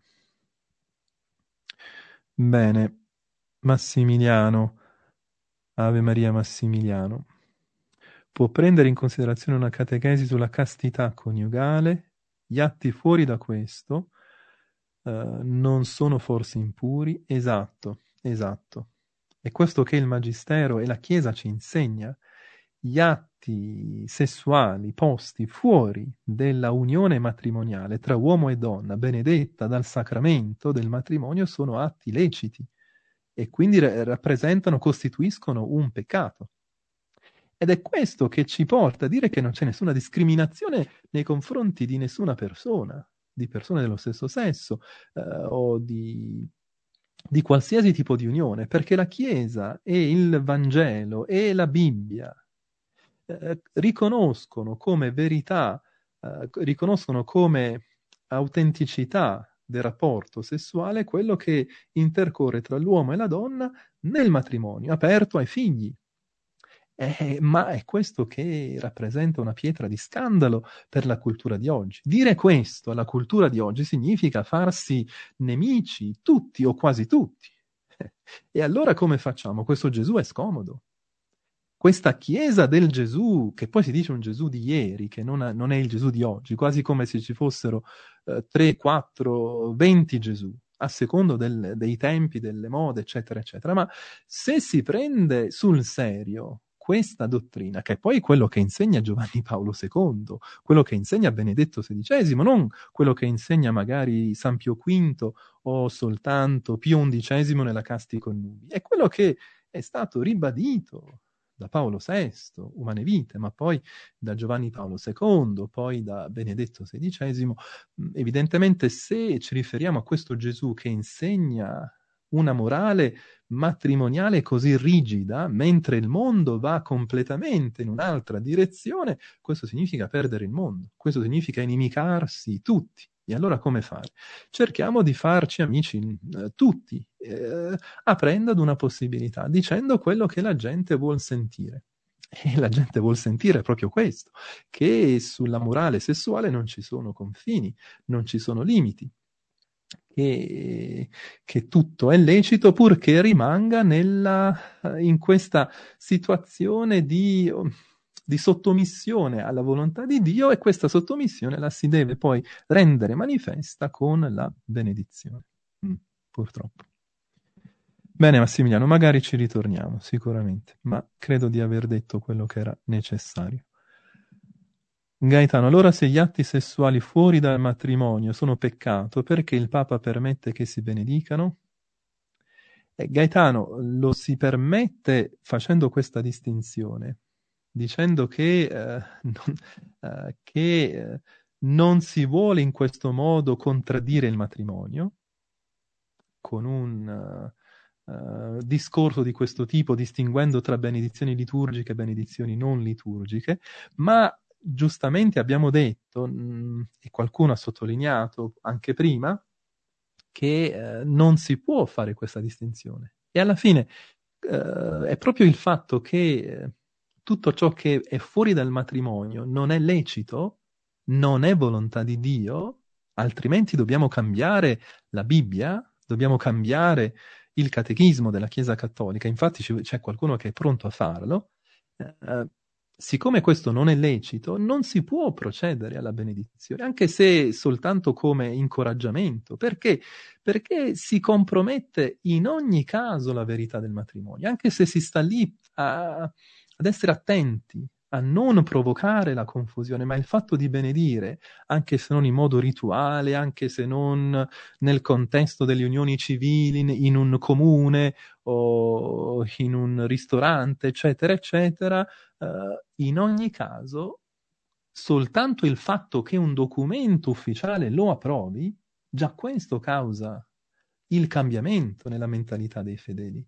Bene, Massimiliano, Ave Maria Massimiliano. Può prendere in considerazione una catechesi sulla castità coniugale? Gli atti fuori da questo non sono forse impuri? Esatto. È questo che il Magistero e la Chiesa ci insegna. Gli atti sessuali posti fuori della unione matrimoniale tra uomo e donna, benedetta dal sacramento del matrimonio, sono atti leciti e quindi costituiscono un peccato. Ed è questo che ci porta a dire che non c'è nessuna discriminazione nei confronti di nessuna persona, di persone dello stesso sesso o di qualsiasi tipo di unione, perché la Chiesa e il Vangelo e la Bibbia riconoscono come verità, riconoscono come autenticità del rapporto sessuale quello che intercorre tra l'uomo e la donna nel matrimonio, aperto ai figli. Ma è questo che rappresenta una pietra di scandalo per la cultura di oggi. Dire questo alla cultura di oggi significa farsi nemici, tutti o quasi tutti. E allora come facciamo? Questo Gesù è scomodo. Questa Chiesa del Gesù, che poi si dice un Gesù di ieri, che non è il Gesù di oggi, quasi come se ci fossero 3, 4, 20 Gesù, a secondo dei tempi, delle mode, eccetera, eccetera. Ma se si prende sul serio questa dottrina, che è poi quello che insegna Giovanni Paolo II, quello che insegna Benedetto XVI, non quello che insegna magari San Pio V o soltanto Pio XI nella Casti Connubi, è quello che è stato ribadito da Paolo VI, Umane Vite, ma poi da Giovanni Paolo II, poi da Benedetto XVI. Evidentemente se ci riferiamo a questo Gesù che insegna una morale matrimoniale così rigida, mentre il mondo va completamente in un'altra direzione, questo significa perdere il mondo, questo significa inimicarsi tutti. E allora come fare? Cerchiamo di farci amici tutti, aprendo ad una possibilità, dicendo quello che la gente vuol sentire. E la gente vuol sentire proprio questo, che sulla morale sessuale non ci sono confini, non ci sono limiti, che tutto è lecito purché rimanga in questa situazione di sottomissione alla volontà di Dio, e questa sottomissione la si deve poi rendere manifesta con la benedizione. Purtroppo. Bene Massimiliano, magari ci ritorniamo, sicuramente, ma credo di aver detto quello che era necessario. Gaetano, allora se gli atti sessuali fuori dal matrimonio sono peccato, perché il Papa permette che si benedicano? Gaetano, lo si permette facendo questa distinzione, dicendo che non si vuole in questo modo contraddire il matrimonio, con un discorso di questo tipo, distinguendo tra benedizioni liturgiche e benedizioni non liturgiche, ma giustamente abbiamo detto, e qualcuno ha sottolineato anche prima, che non si può fare questa distinzione. E alla fine è proprio il fatto che tutto ciò che è fuori dal matrimonio non è lecito, non è volontà di Dio, altrimenti dobbiamo cambiare la Bibbia, dobbiamo cambiare il catechismo della Chiesa Cattolica. Infatti c'è qualcuno che è pronto a farlo. Siccome questo non è lecito, non si può procedere alla benedizione, anche se soltanto come incoraggiamento. Perché? Perché si compromette in ogni caso la verità del matrimonio, anche se si sta lì ad essere attenti, a non provocare la confusione, ma il fatto di benedire, anche se non in modo rituale, anche se non nel contesto delle unioni civili, in un comune o in un ristorante, eccetera, eccetera, in ogni caso, soltanto il fatto che un documento ufficiale lo approvi, già questo causa il cambiamento nella mentalità dei fedeli.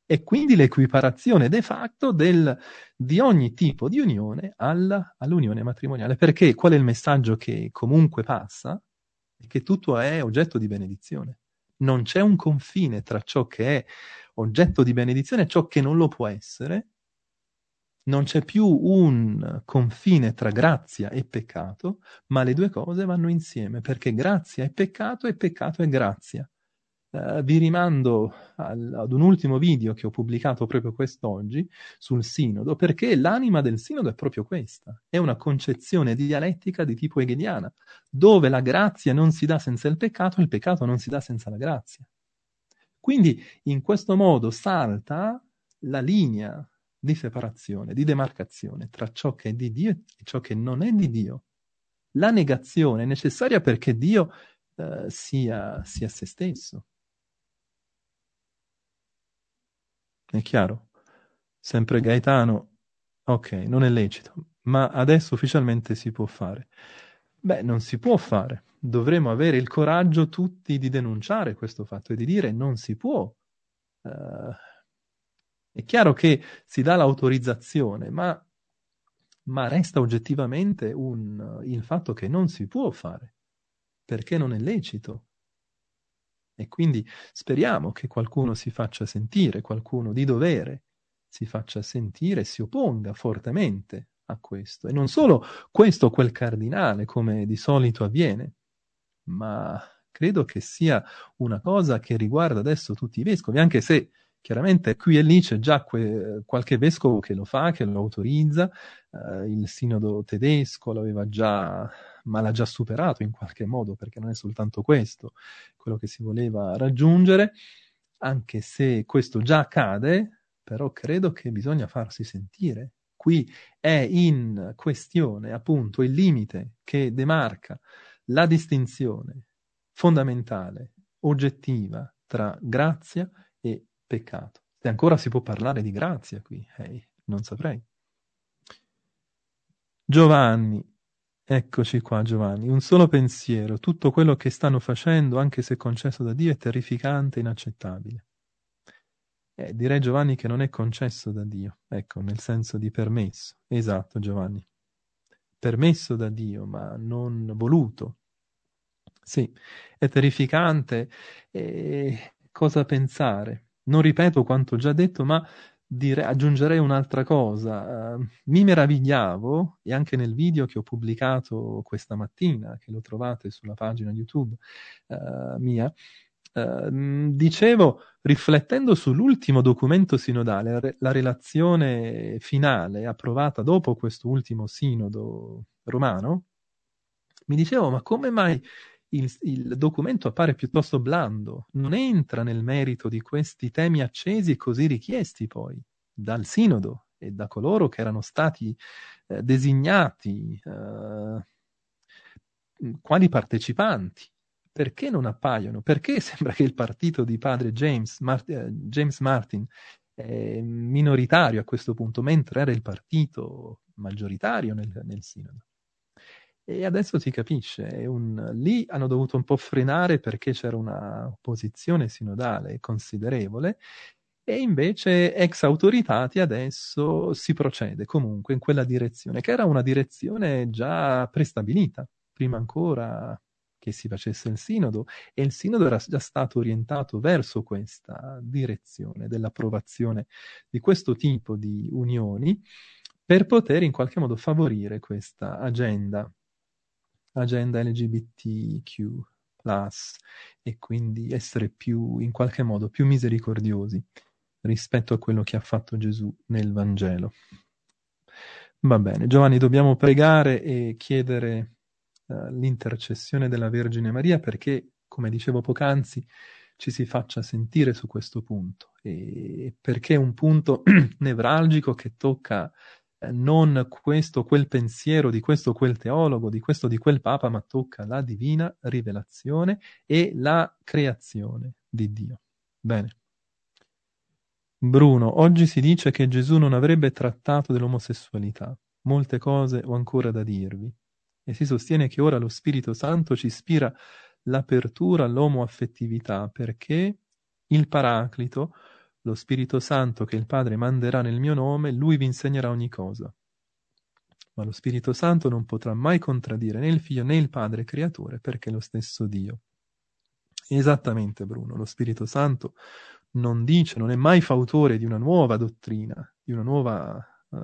e quindi l'equiparazione de facto di ogni tipo di unione all'unione matrimoniale. Perché qual è il messaggio che comunque passa? È che tutto è oggetto di benedizione. Non c'è un confine tra ciò che è oggetto di benedizione e ciò che non lo può essere. Non c'è più un confine tra grazia e peccato, ma le due cose vanno insieme, perché grazia è peccato e peccato è grazia. Vi rimando ad un ultimo video che ho pubblicato proprio quest'oggi sul sinodo, perché l'anima del sinodo è proprio questa, è una concezione dialettica di tipo hegeliana, dove la grazia non si dà senza il peccato non si dà senza la grazia. Quindi in questo modo salta la linea di separazione, di demarcazione tra ciò che è di Dio e ciò che non è di Dio. La negazione è necessaria perché Dio sia se stesso. È chiaro? Sempre Gaetano, ok, non è lecito, ma adesso ufficialmente si può fare. Beh, non si può fare. Dovremo avere il coraggio tutti di denunciare questo fatto e di dire non si può. È chiaro che si dà l'autorizzazione, ma resta oggettivamente il fatto che non si può fare, perché non è lecito. E quindi speriamo che qualcuno si faccia sentire, qualcuno di dovere si faccia sentire e si opponga fortemente a questo. E non solo questo o quel cardinale, come di solito avviene, ma credo che sia una cosa che riguarda adesso tutti i vescovi, anche se chiaramente qui e lì c'è già qualche vescovo che lo fa, che lo autorizza, il sinodo tedesco l'aveva già, ma l'ha già superato in qualche modo, perché non è soltanto questo quello che si voleva raggiungere, anche se questo già accade, però credo che bisogna farsi sentire. Qui è in questione appunto il limite che demarca la distinzione fondamentale, oggettiva, tra grazia e peccato. Se ancora si può parlare di grazia qui, non saprei. Giovanni, eccoci qua Giovanni, un solo pensiero, tutto quello che stanno facendo, anche se concesso da Dio, è terrificante e inaccettabile. Direi Giovanni che non è concesso da Dio, ecco, nel senso di permesso. Esatto Giovanni, permesso da Dio, ma non voluto. Sì, è terrificante. Cosa pensare? Non ripeto quanto già detto, ma aggiungerei un'altra cosa. Mi meravigliavo, e anche nel video che ho pubblicato questa mattina, che lo trovate sulla pagina YouTube mia, dicevo, riflettendo sull'ultimo documento sinodale, la relazione finale approvata dopo questo ultimo sinodo romano, mi dicevo, ma come mai il documento appare piuttosto blando, non entra nel merito di questi temi accesi e così richiesti poi dal sinodo e da coloro che erano stati designati quali partecipanti. Perché non appaiono? Perché sembra che il partito di padre James Martin è minoritario a questo punto, mentre era il partito maggioritario nel sinodo? E adesso si capisce, lì hanno dovuto un po' frenare perché c'era una opposizione sinodale considerevole, e invece ex autoritati adesso si procede comunque in quella direzione, che era una direzione già prestabilita, prima ancora che si facesse il sinodo, e il sinodo era già stato orientato verso questa direzione dell'approvazione di questo tipo di unioni per poter in qualche modo favorire questa agenda LGBTQ+, e quindi essere più, in qualche modo, più misericordiosi rispetto a quello che ha fatto Gesù nel Vangelo. Va bene, Giovanni, dobbiamo pregare e chiedere l'intercessione della Vergine Maria perché, come dicevo poc'anzi, ci si faccia sentire su questo punto, e perché è un punto nevralgico che tocca non questo o quel pensiero di questo o quel teologo, di questo o di quel papa, ma tocca la divina rivelazione e la creazione di Dio. Bene. Bruno, oggi si dice che Gesù non avrebbe trattato dell'omosessualità. Molte cose ho ancora da dirvi. E si sostiene che ora lo Spirito Santo ci ispira l'apertura all'omoaffettività perché il Paraclito lo Spirito Santo che il Padre manderà nel mio nome, lui vi insegnerà ogni cosa. Ma lo Spirito Santo non potrà mai contraddire né il Figlio né il Padre creatore, perché è lo stesso Dio. Esattamente, Bruno, lo Spirito Santo non dice, non è mai fautore di una nuova dottrina, di una nuova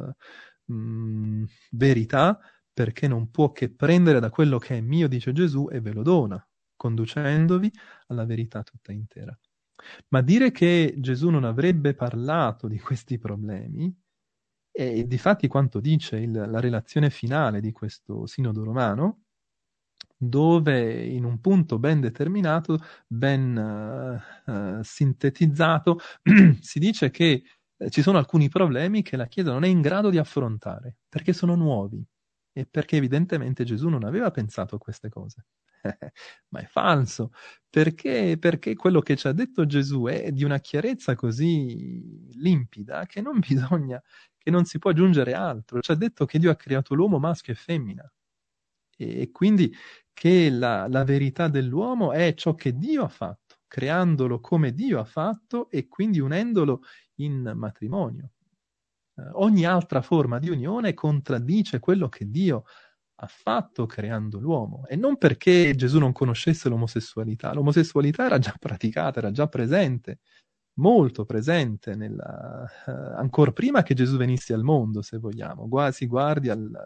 verità, perché non può che prendere da quello che è mio, dice Gesù, e ve lo dona, conducendovi alla verità tutta intera. Ma dire che Gesù non avrebbe parlato di questi problemi, e difatti quanto dice la relazione finale di questo Sinodo Romano, dove in un punto ben determinato, ben sintetizzato, si dice che ci sono alcuni problemi che la Chiesa non è in grado di affrontare, perché sono nuovi e perché evidentemente Gesù non aveva pensato a queste cose. Ma è falso, perché quello che ci ha detto Gesù è di una chiarezza così limpida che non bisogna, che non si può aggiungere altro. Ci ha detto che Dio ha creato l'uomo maschio e femmina e quindi che la verità dell'uomo è ciò che Dio ha fatto, creandolo come Dio ha fatto e quindi unendolo in matrimonio. Ogni altra forma di unione contraddice quello che Dio ha fatto creando l'uomo, e non perché Gesù non conoscesse l'omosessualità. L'omosessualità era già praticata, era già presente, molto presente, ancora prima che Gesù venisse al mondo, se vogliamo. Si guardi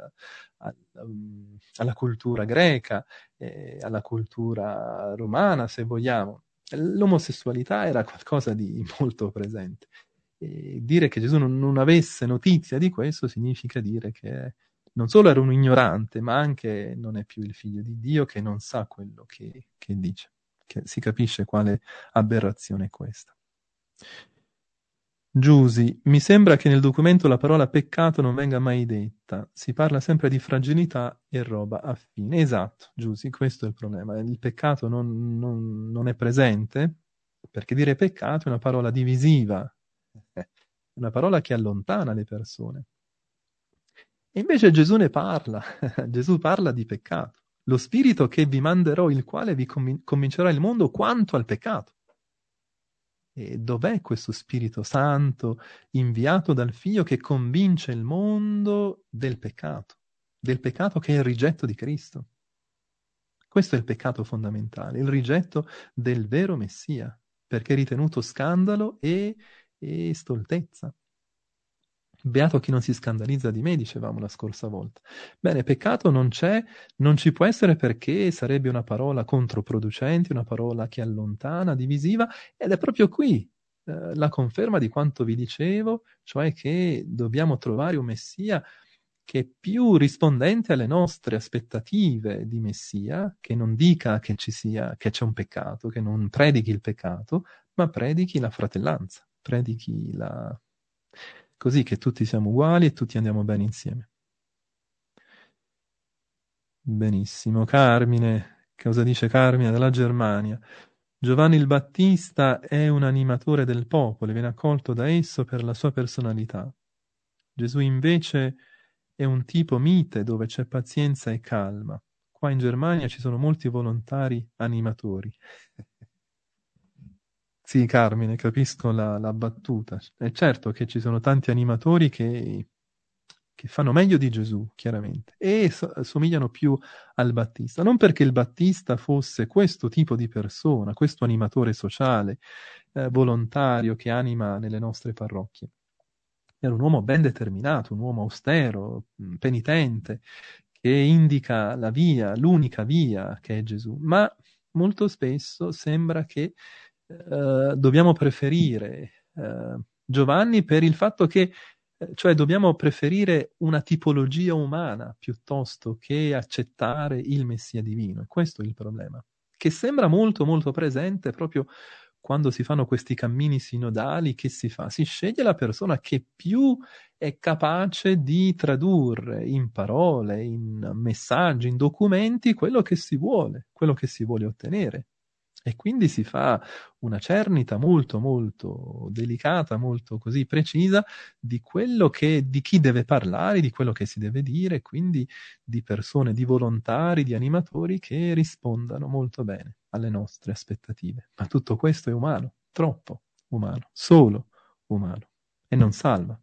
alla cultura greca, alla cultura romana, se vogliamo. L'omosessualità era qualcosa di molto presente. E dire che Gesù non avesse notizia di questo significa dire che non solo era un ignorante, ma anche non è più il figlio di Dio, che non sa quello che dice. Che si capisce quale aberrazione è questa. Giusy, mi sembra che nel documento la parola peccato non venga mai detta. Si parla sempre di fragilità e roba affine. Esatto, Giusy, questo è il problema. Il peccato non è presente, perché dire peccato è una parola divisiva, una parola che allontana le persone. E invece Gesù ne parla, Gesù parla di peccato. Lo spirito che vi manderò, il quale vi convincerà il mondo quanto al peccato. E dov'è questo Spirito Santo inviato dal Figlio che convince il mondo del peccato che è il rigetto di Cristo? Questo è il peccato fondamentale, il rigetto del vero Messia, perché è ritenuto scandalo e stoltezza. Beato chi non si scandalizza di me, dicevamo la scorsa volta. Bene, peccato non c'è, non ci può essere perché sarebbe una parola controproducente, una parola che allontana, divisiva, ed è proprio qui la conferma di quanto vi dicevo, cioè che dobbiamo trovare un Messia che è più rispondente alle nostre aspettative di Messia, che non dica che che c'è un peccato, che non predichi il peccato, ma predichi la fratellanza, predichi così che tutti siamo uguali e tutti andiamo bene insieme. Benissimo. Carmine, cosa dice Carmine dalla Germania? Giovanni il Battista è un animatore del popolo, viene accolto da esso per la sua personalità. Gesù invece è un tipo mite dove c'è pazienza e calma. Qua in Germania ci sono molti volontari animatori. Sì, Carmine, capisco la battuta. È certo che ci sono tanti animatori che fanno meglio di Gesù, chiaramente, e somigliano più al Battista. Non perché il Battista fosse questo tipo di persona, questo animatore sociale, volontario che anima nelle nostre parrocchie. Era un uomo ben determinato, un uomo austero, penitente, che indica la via, l'unica via che è Gesù. Ma molto spesso sembra che dobbiamo preferire Giovanni per il fatto che, cioè dobbiamo preferire una tipologia umana piuttosto che accettare il Messia divino. E questo è il problema, che sembra molto molto presente proprio quando si fanno questi cammini sinodali. Che si fa? Si sceglie la persona che più è capace di tradurre in parole, in messaggi, in documenti quello che si vuole ottenere. E quindi si fa una cernita molto molto delicata, molto così precisa di di chi deve parlare, di quello che si deve dire, quindi di persone, di volontari, di animatori che rispondano molto bene alle nostre aspettative. Ma tutto questo è umano, troppo umano, solo umano e non salva.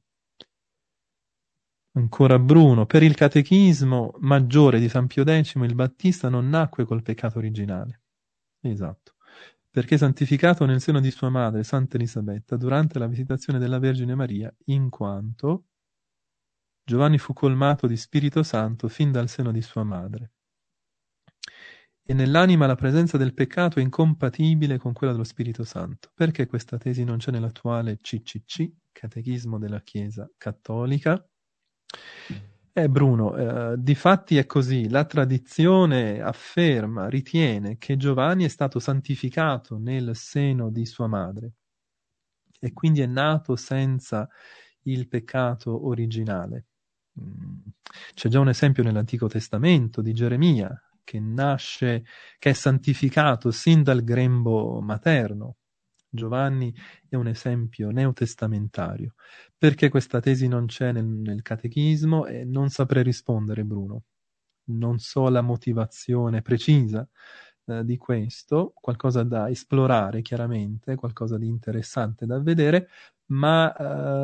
Ancora Bruno, per il catechismo maggiore di San Pio X il Battista non nacque col peccato originale. Esatto, perché santificato nel seno di sua madre, Santa Elisabetta, durante la visitazione della Vergine Maria, in quanto Giovanni fu colmato di Spirito Santo fin dal seno di sua madre. E nell'anima la presenza del peccato è incompatibile con quella dello Spirito Santo. Perché questa tesi non c'è nell'attuale CCC, Catechismo della Chiesa Cattolica? Bruno, difatti è così, la tradizione afferma, ritiene che Giovanni è stato santificato nel seno di sua madre e quindi è nato senza il peccato originale. C'è già un esempio nell'Antico Testamento di Geremia che nasce, che è santificato sin dal grembo materno. Giovanni è un esempio neotestamentario. Perché questa tesi non c'è nel catechismo? E non saprei rispondere, Bruno. Non so la motivazione precisa di questo, qualcosa da esplorare chiaramente, qualcosa di interessante da vedere, ma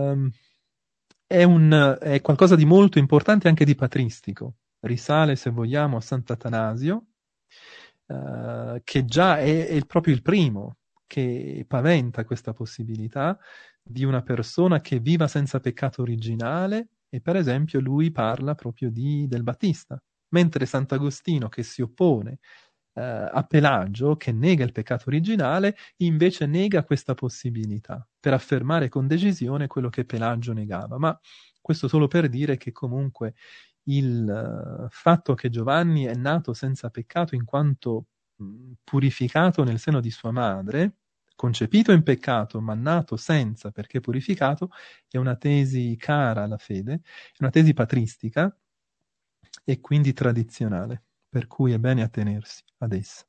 è qualcosa di molto importante anche di patristico. Risale, se vogliamo, a Sant'Atanasio, che già è proprio il primo che paventa questa possibilità di una persona che viva senza peccato originale, e per esempio lui parla proprio del Battista, mentre Sant'Agostino, che si oppone a Pelagio, che nega il peccato originale, invece nega questa possibilità, per affermare con decisione quello che Pelagio negava. Ma questo solo per dire che comunque il fatto che Giovanni è nato senza peccato in quanto purificato nel seno di sua madre, concepito in peccato ma nato senza perché purificato, è una tesi cara alla fede, è una tesi patristica e quindi tradizionale, per cui è bene attenersi ad essa.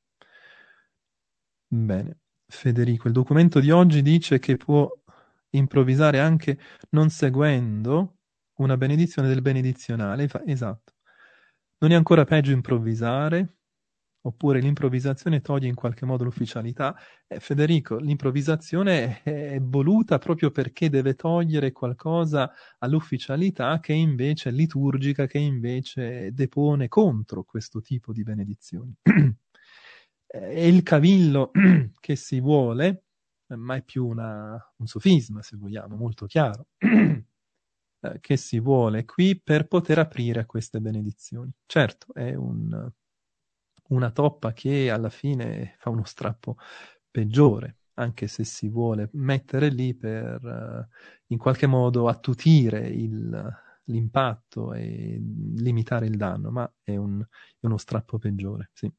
Bene, Federico, il documento di oggi dice che può improvvisare anche non seguendo una benedizione del benedizionale. Esatto. Non è ancora peggio improvvisare? Oppure l'improvvisazione toglie in qualche modo l'ufficialità? Federico, l'improvvisazione è voluta proprio perché deve togliere qualcosa all'ufficialità che invece è liturgica, che invece depone contro questo tipo di benedizioni. È il cavillo che si vuole, ma è più un sofisma, se vogliamo, molto chiaro, che si vuole qui per poter aprire a queste benedizioni. Certo, è una toppa che alla fine fa uno strappo peggiore, anche se si vuole mettere lì per in qualche modo attutire l'impatto e limitare il danno, ma è uno strappo peggiore, sì.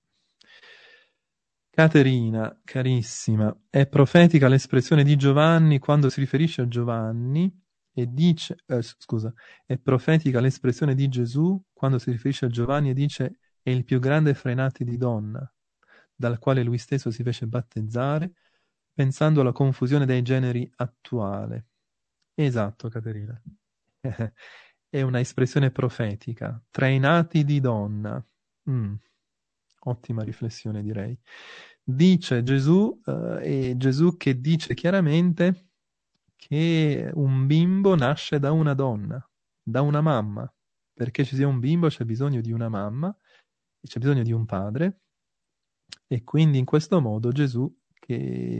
Caterina, carissima, è profetica l'espressione di Giovanni quando si riferisce a Giovanni e dice, scusa, è profetica l'espressione di Gesù quando si riferisce a Giovanni e dice è il più grande fra i nati di donna, dal quale lui stesso si fece battezzare, pensando alla confusione dei generi attuale. Esatto, Caterina. È una espressione profetica, tra i nati di donna. Ottima riflessione, direi. Dice Gesù, e Gesù che dice chiaramente che un bimbo nasce da una donna, da una mamma. Perché ci sia un bimbo c'è bisogno di una mamma, e c'è bisogno di un padre, e quindi in questo modo Gesù che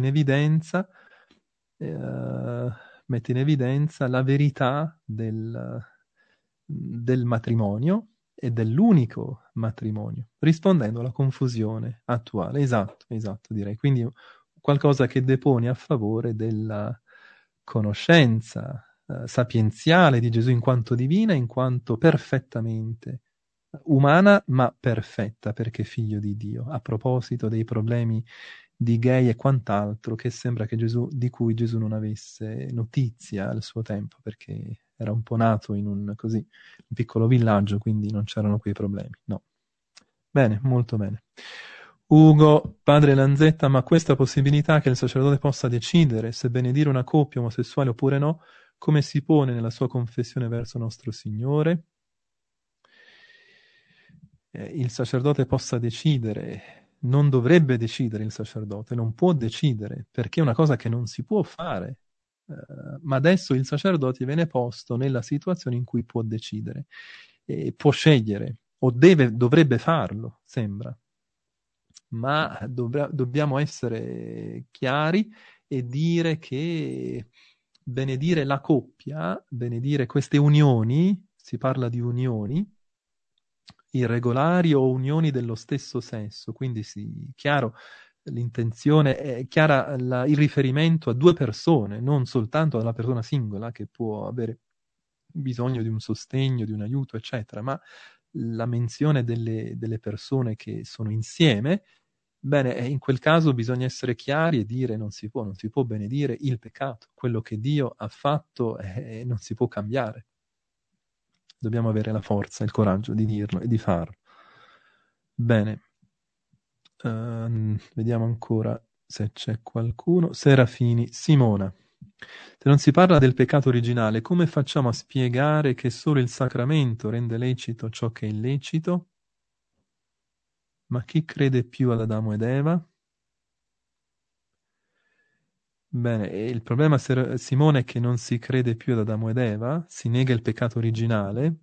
mette in evidenza la verità del matrimonio e dell'unico matrimonio, rispondendo alla confusione attuale. Esatto, direi. Quindi qualcosa che depone a favore della conoscenza sapienziale di Gesù in quanto divina, in quanto perfettamente umana, ma perfetta, perché figlio di Dio. A proposito dei problemi di gay e quant'altro, che sembra che di cui Gesù non avesse notizia al suo tempo, perché era un po' nato in un piccolo villaggio, quindi non c'erano quei problemi. No. Bene, molto bene. Ugo, padre Lanzetta, ma questa possibilità che il sacerdote possa decidere se benedire una coppia omosessuale oppure no, come si pone nella sua confessione verso nostro Signore? Il sacerdote possa decidere, non dovrebbe decidere il sacerdote, non può decidere, perché è una cosa che non si può fare. ma adesso il sacerdote viene posto nella situazione in cui può decidere, può scegliere, o dovrebbe farlo, sembra. Ma dobbiamo essere chiari e dire che benedire la coppia, benedire queste unioni, si parla di unioni irregolari o unioni dello stesso sesso, quindi sì, chiaro, l'intenzione è chiara, il riferimento a due persone, non soltanto alla persona singola che può avere bisogno di un sostegno, di un aiuto, eccetera, ma la menzione delle persone che sono insieme. Bene, in quel caso bisogna essere chiari e dire non si può benedire il peccato, quello che Dio ha fatto non si può cambiare. Dobbiamo avere la forza, il coraggio di dirlo e di farlo. Bene, vediamo ancora se c'è qualcuno. Serafini, Simona. Se non si parla del peccato originale, come facciamo a spiegare che solo il sacramento rende lecito ciò che è illecito? Ma chi crede più ad Adamo ed Eva? Bene, e il problema, Simone, è che non si crede più ad Adamo ed Eva, si nega il peccato originale,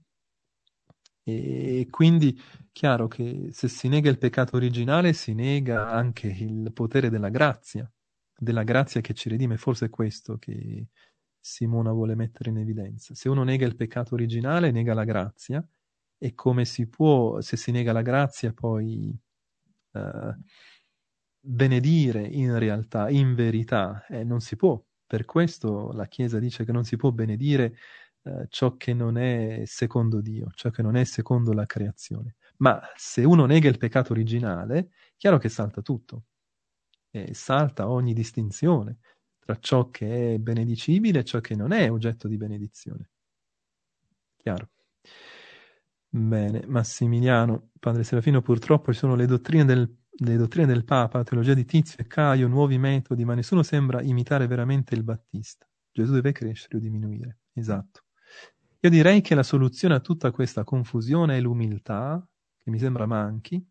e quindi chiaro che se si nega il peccato originale si nega anche il potere della grazia che ci redime. Forse è questo che Simona vuole mettere in evidenza. Se uno nega il peccato originale, nega la grazia, e come si può, se si nega la grazia, poi benedire in realtà, in verità, non si può. Per questo la Chiesa dice che non si può benedire ciò che non è secondo Dio, ciò che non è secondo la creazione. Ma se uno nega il peccato originale, chiaro che salta tutto, salta ogni distinzione tra ciò che è benedicibile e ciò che non è oggetto di benedizione. Chiaro? Bene, Massimiliano, padre Serafino, purtroppo ci sono le dottrine del Papa, la teologia di Tizio e Caio, nuovi metodi, ma nessuno sembra imitare veramente il Battista. Gesù deve crescere o diminuire. Esatto. Io direi che la soluzione a tutta questa confusione è l'umiltà, che mi sembra manchi,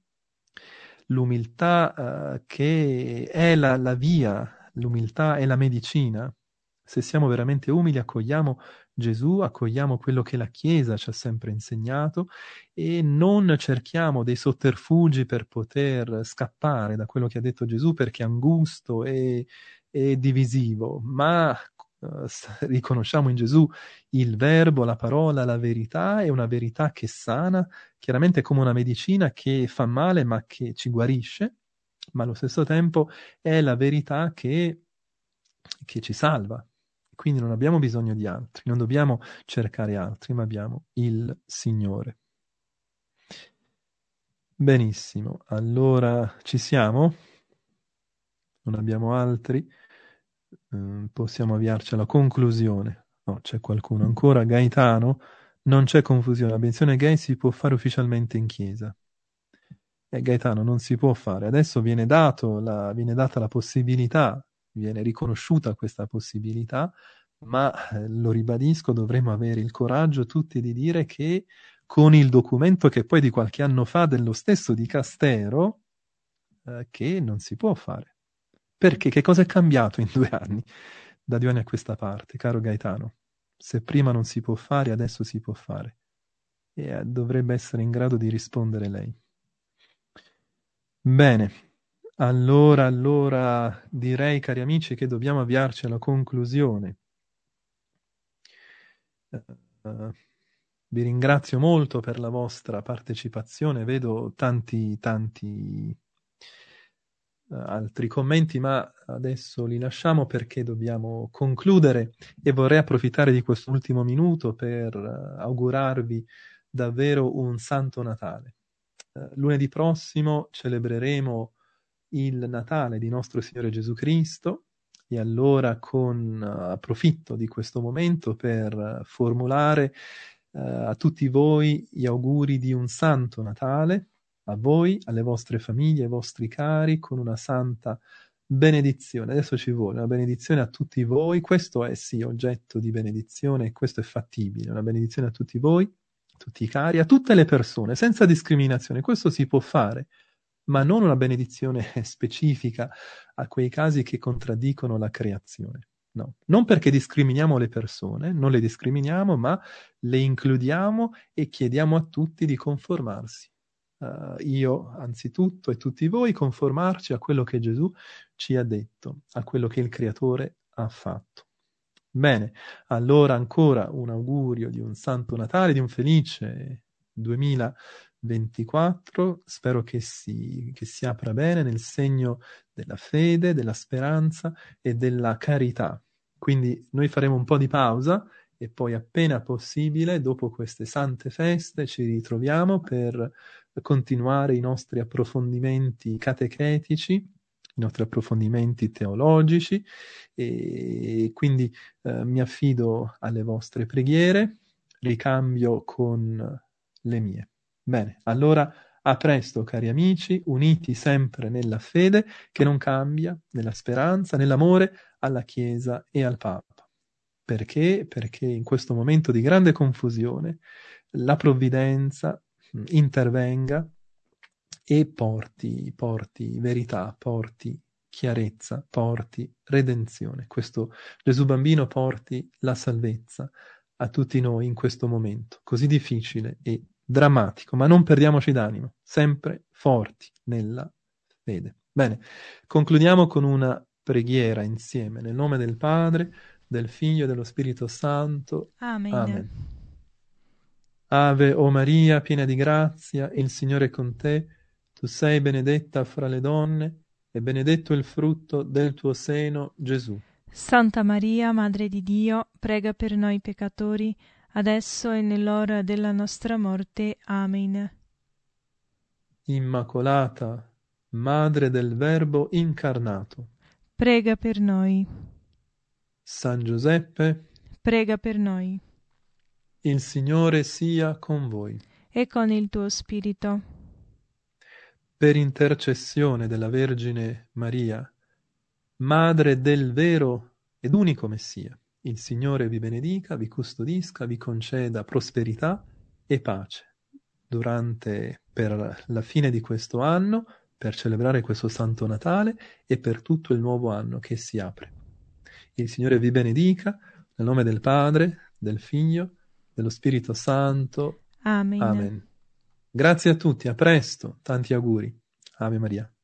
l'umiltà che è la via, l'umiltà è la medicina. Se siamo veramente umili, accogliamo Gesù, accogliamo quello che la Chiesa ci ha sempre insegnato e non cerchiamo dei sotterfugi per poter scappare da quello che ha detto Gesù, perché è angusto e divisivo, ma riconosciamo in Gesù il verbo, la parola, la verità, è una verità che sana, chiaramente come una medicina che fa male ma che ci guarisce, ma allo stesso tempo è la verità che ci salva. Quindi non abbiamo bisogno di altri, non dobbiamo cercare altri, ma abbiamo il Signore. Benissimo, allora ci siamo? Non abbiamo altri? Possiamo avviarci alla conclusione. No, c'è qualcuno ancora? Gaetano? Non c'è confusione, la benedizione gay si può fare ufficialmente in chiesa. Gaetano, non si può fare. Adesso viene data la possibilità, viene riconosciuta questa possibilità, ma lo ribadisco, dovremo avere il coraggio tutti di dire che con il documento che poi di qualche anno fa dello stesso dicastero, che non si può fare. Perché? Che cosa è cambiato in 2 anni? Da 2 anni a questa parte, caro Gaetano. Se prima non si può fare, adesso si può fare. E dovrebbe essere in grado di rispondere lei. Bene, allora direi, cari amici, che dobbiamo avviarci alla conclusione. Vi ringrazio molto per la vostra partecipazione, vedo tanti altri commenti, ma adesso li lasciamo perché dobbiamo concludere e vorrei approfittare di questo ultimo minuto per augurarvi davvero un Santo Natale. Lunedì prossimo celebreremo il Natale di nostro Signore Gesù Cristo e allora approfitto di questo momento per formulare a tutti voi gli auguri di un Santo Natale, a voi, alle vostre famiglie, ai vostri cari, con una santa benedizione. Adesso ci vuole una benedizione a tutti voi, questo è sì oggetto di benedizione e questo è fattibile, una benedizione a tutti voi, tutti i cari, a tutte le persone, senza discriminazione. Questo si può fare, ma non una benedizione specifica a quei casi che contraddicono la creazione. No, non perché discriminiamo le persone, non le discriminiamo, ma le includiamo e chiediamo a tutti di conformarsi. Io, anzitutto, e tutti voi, conformarci a quello che Gesù ci ha detto, a quello che il Creatore ha fatto. Bene, allora ancora un augurio di un Santo Natale, di un felice 2024. Spero che si apra bene nel segno della fede, della speranza e della carità. Quindi noi faremo un po' di pausa e poi appena possibile, dopo queste sante feste, ci ritroviamo per continuare i nostri approfondimenti catechetici, i nostri approfondimenti teologici, e quindi mi affido alle vostre preghiere, ricambio con le mie. Bene, allora a presto, cari amici, uniti sempre nella fede che non cambia, nella speranza, nell'amore alla Chiesa e al Papa. Perché? Perché in questo momento di grande confusione la provvidenza intervenga e porti verità, porti chiarezza, porti redenzione. Questo Gesù bambino porti la salvezza a tutti noi in questo momento così difficile e drammatico, ma non perdiamoci d'animo, sempre forti nella fede. Bene, concludiamo con una preghiera insieme, nel nome del Padre, del Figlio e dello Spirito Santo. Amen. Amen. Ave o Maria, piena di grazia, il Signore è con te. Tu sei benedetta fra le donne e benedetto il frutto del tuo seno, Gesù. Santa Maria, Madre di Dio, prega per noi peccatori, adesso e nell'ora della nostra morte. Amen. Immacolata, Madre del Verbo incarnato. Prega per noi. San Giuseppe, Prega per noi. il Signore sia con voi. E con il tuo spirito. Per intercessione della Vergine Maria, Madre del vero ed unico Messia, il Signore vi benedica, vi custodisca, vi conceda prosperità e pace per la fine di questo anno, per celebrare questo Santo Natale e per tutto il nuovo anno che si apre. Il Signore vi benedica, nel nome del Padre, del Figlio, dello Spirito Santo. Amen. Amen. Grazie a tutti, a presto, tanti auguri. Ave Maria.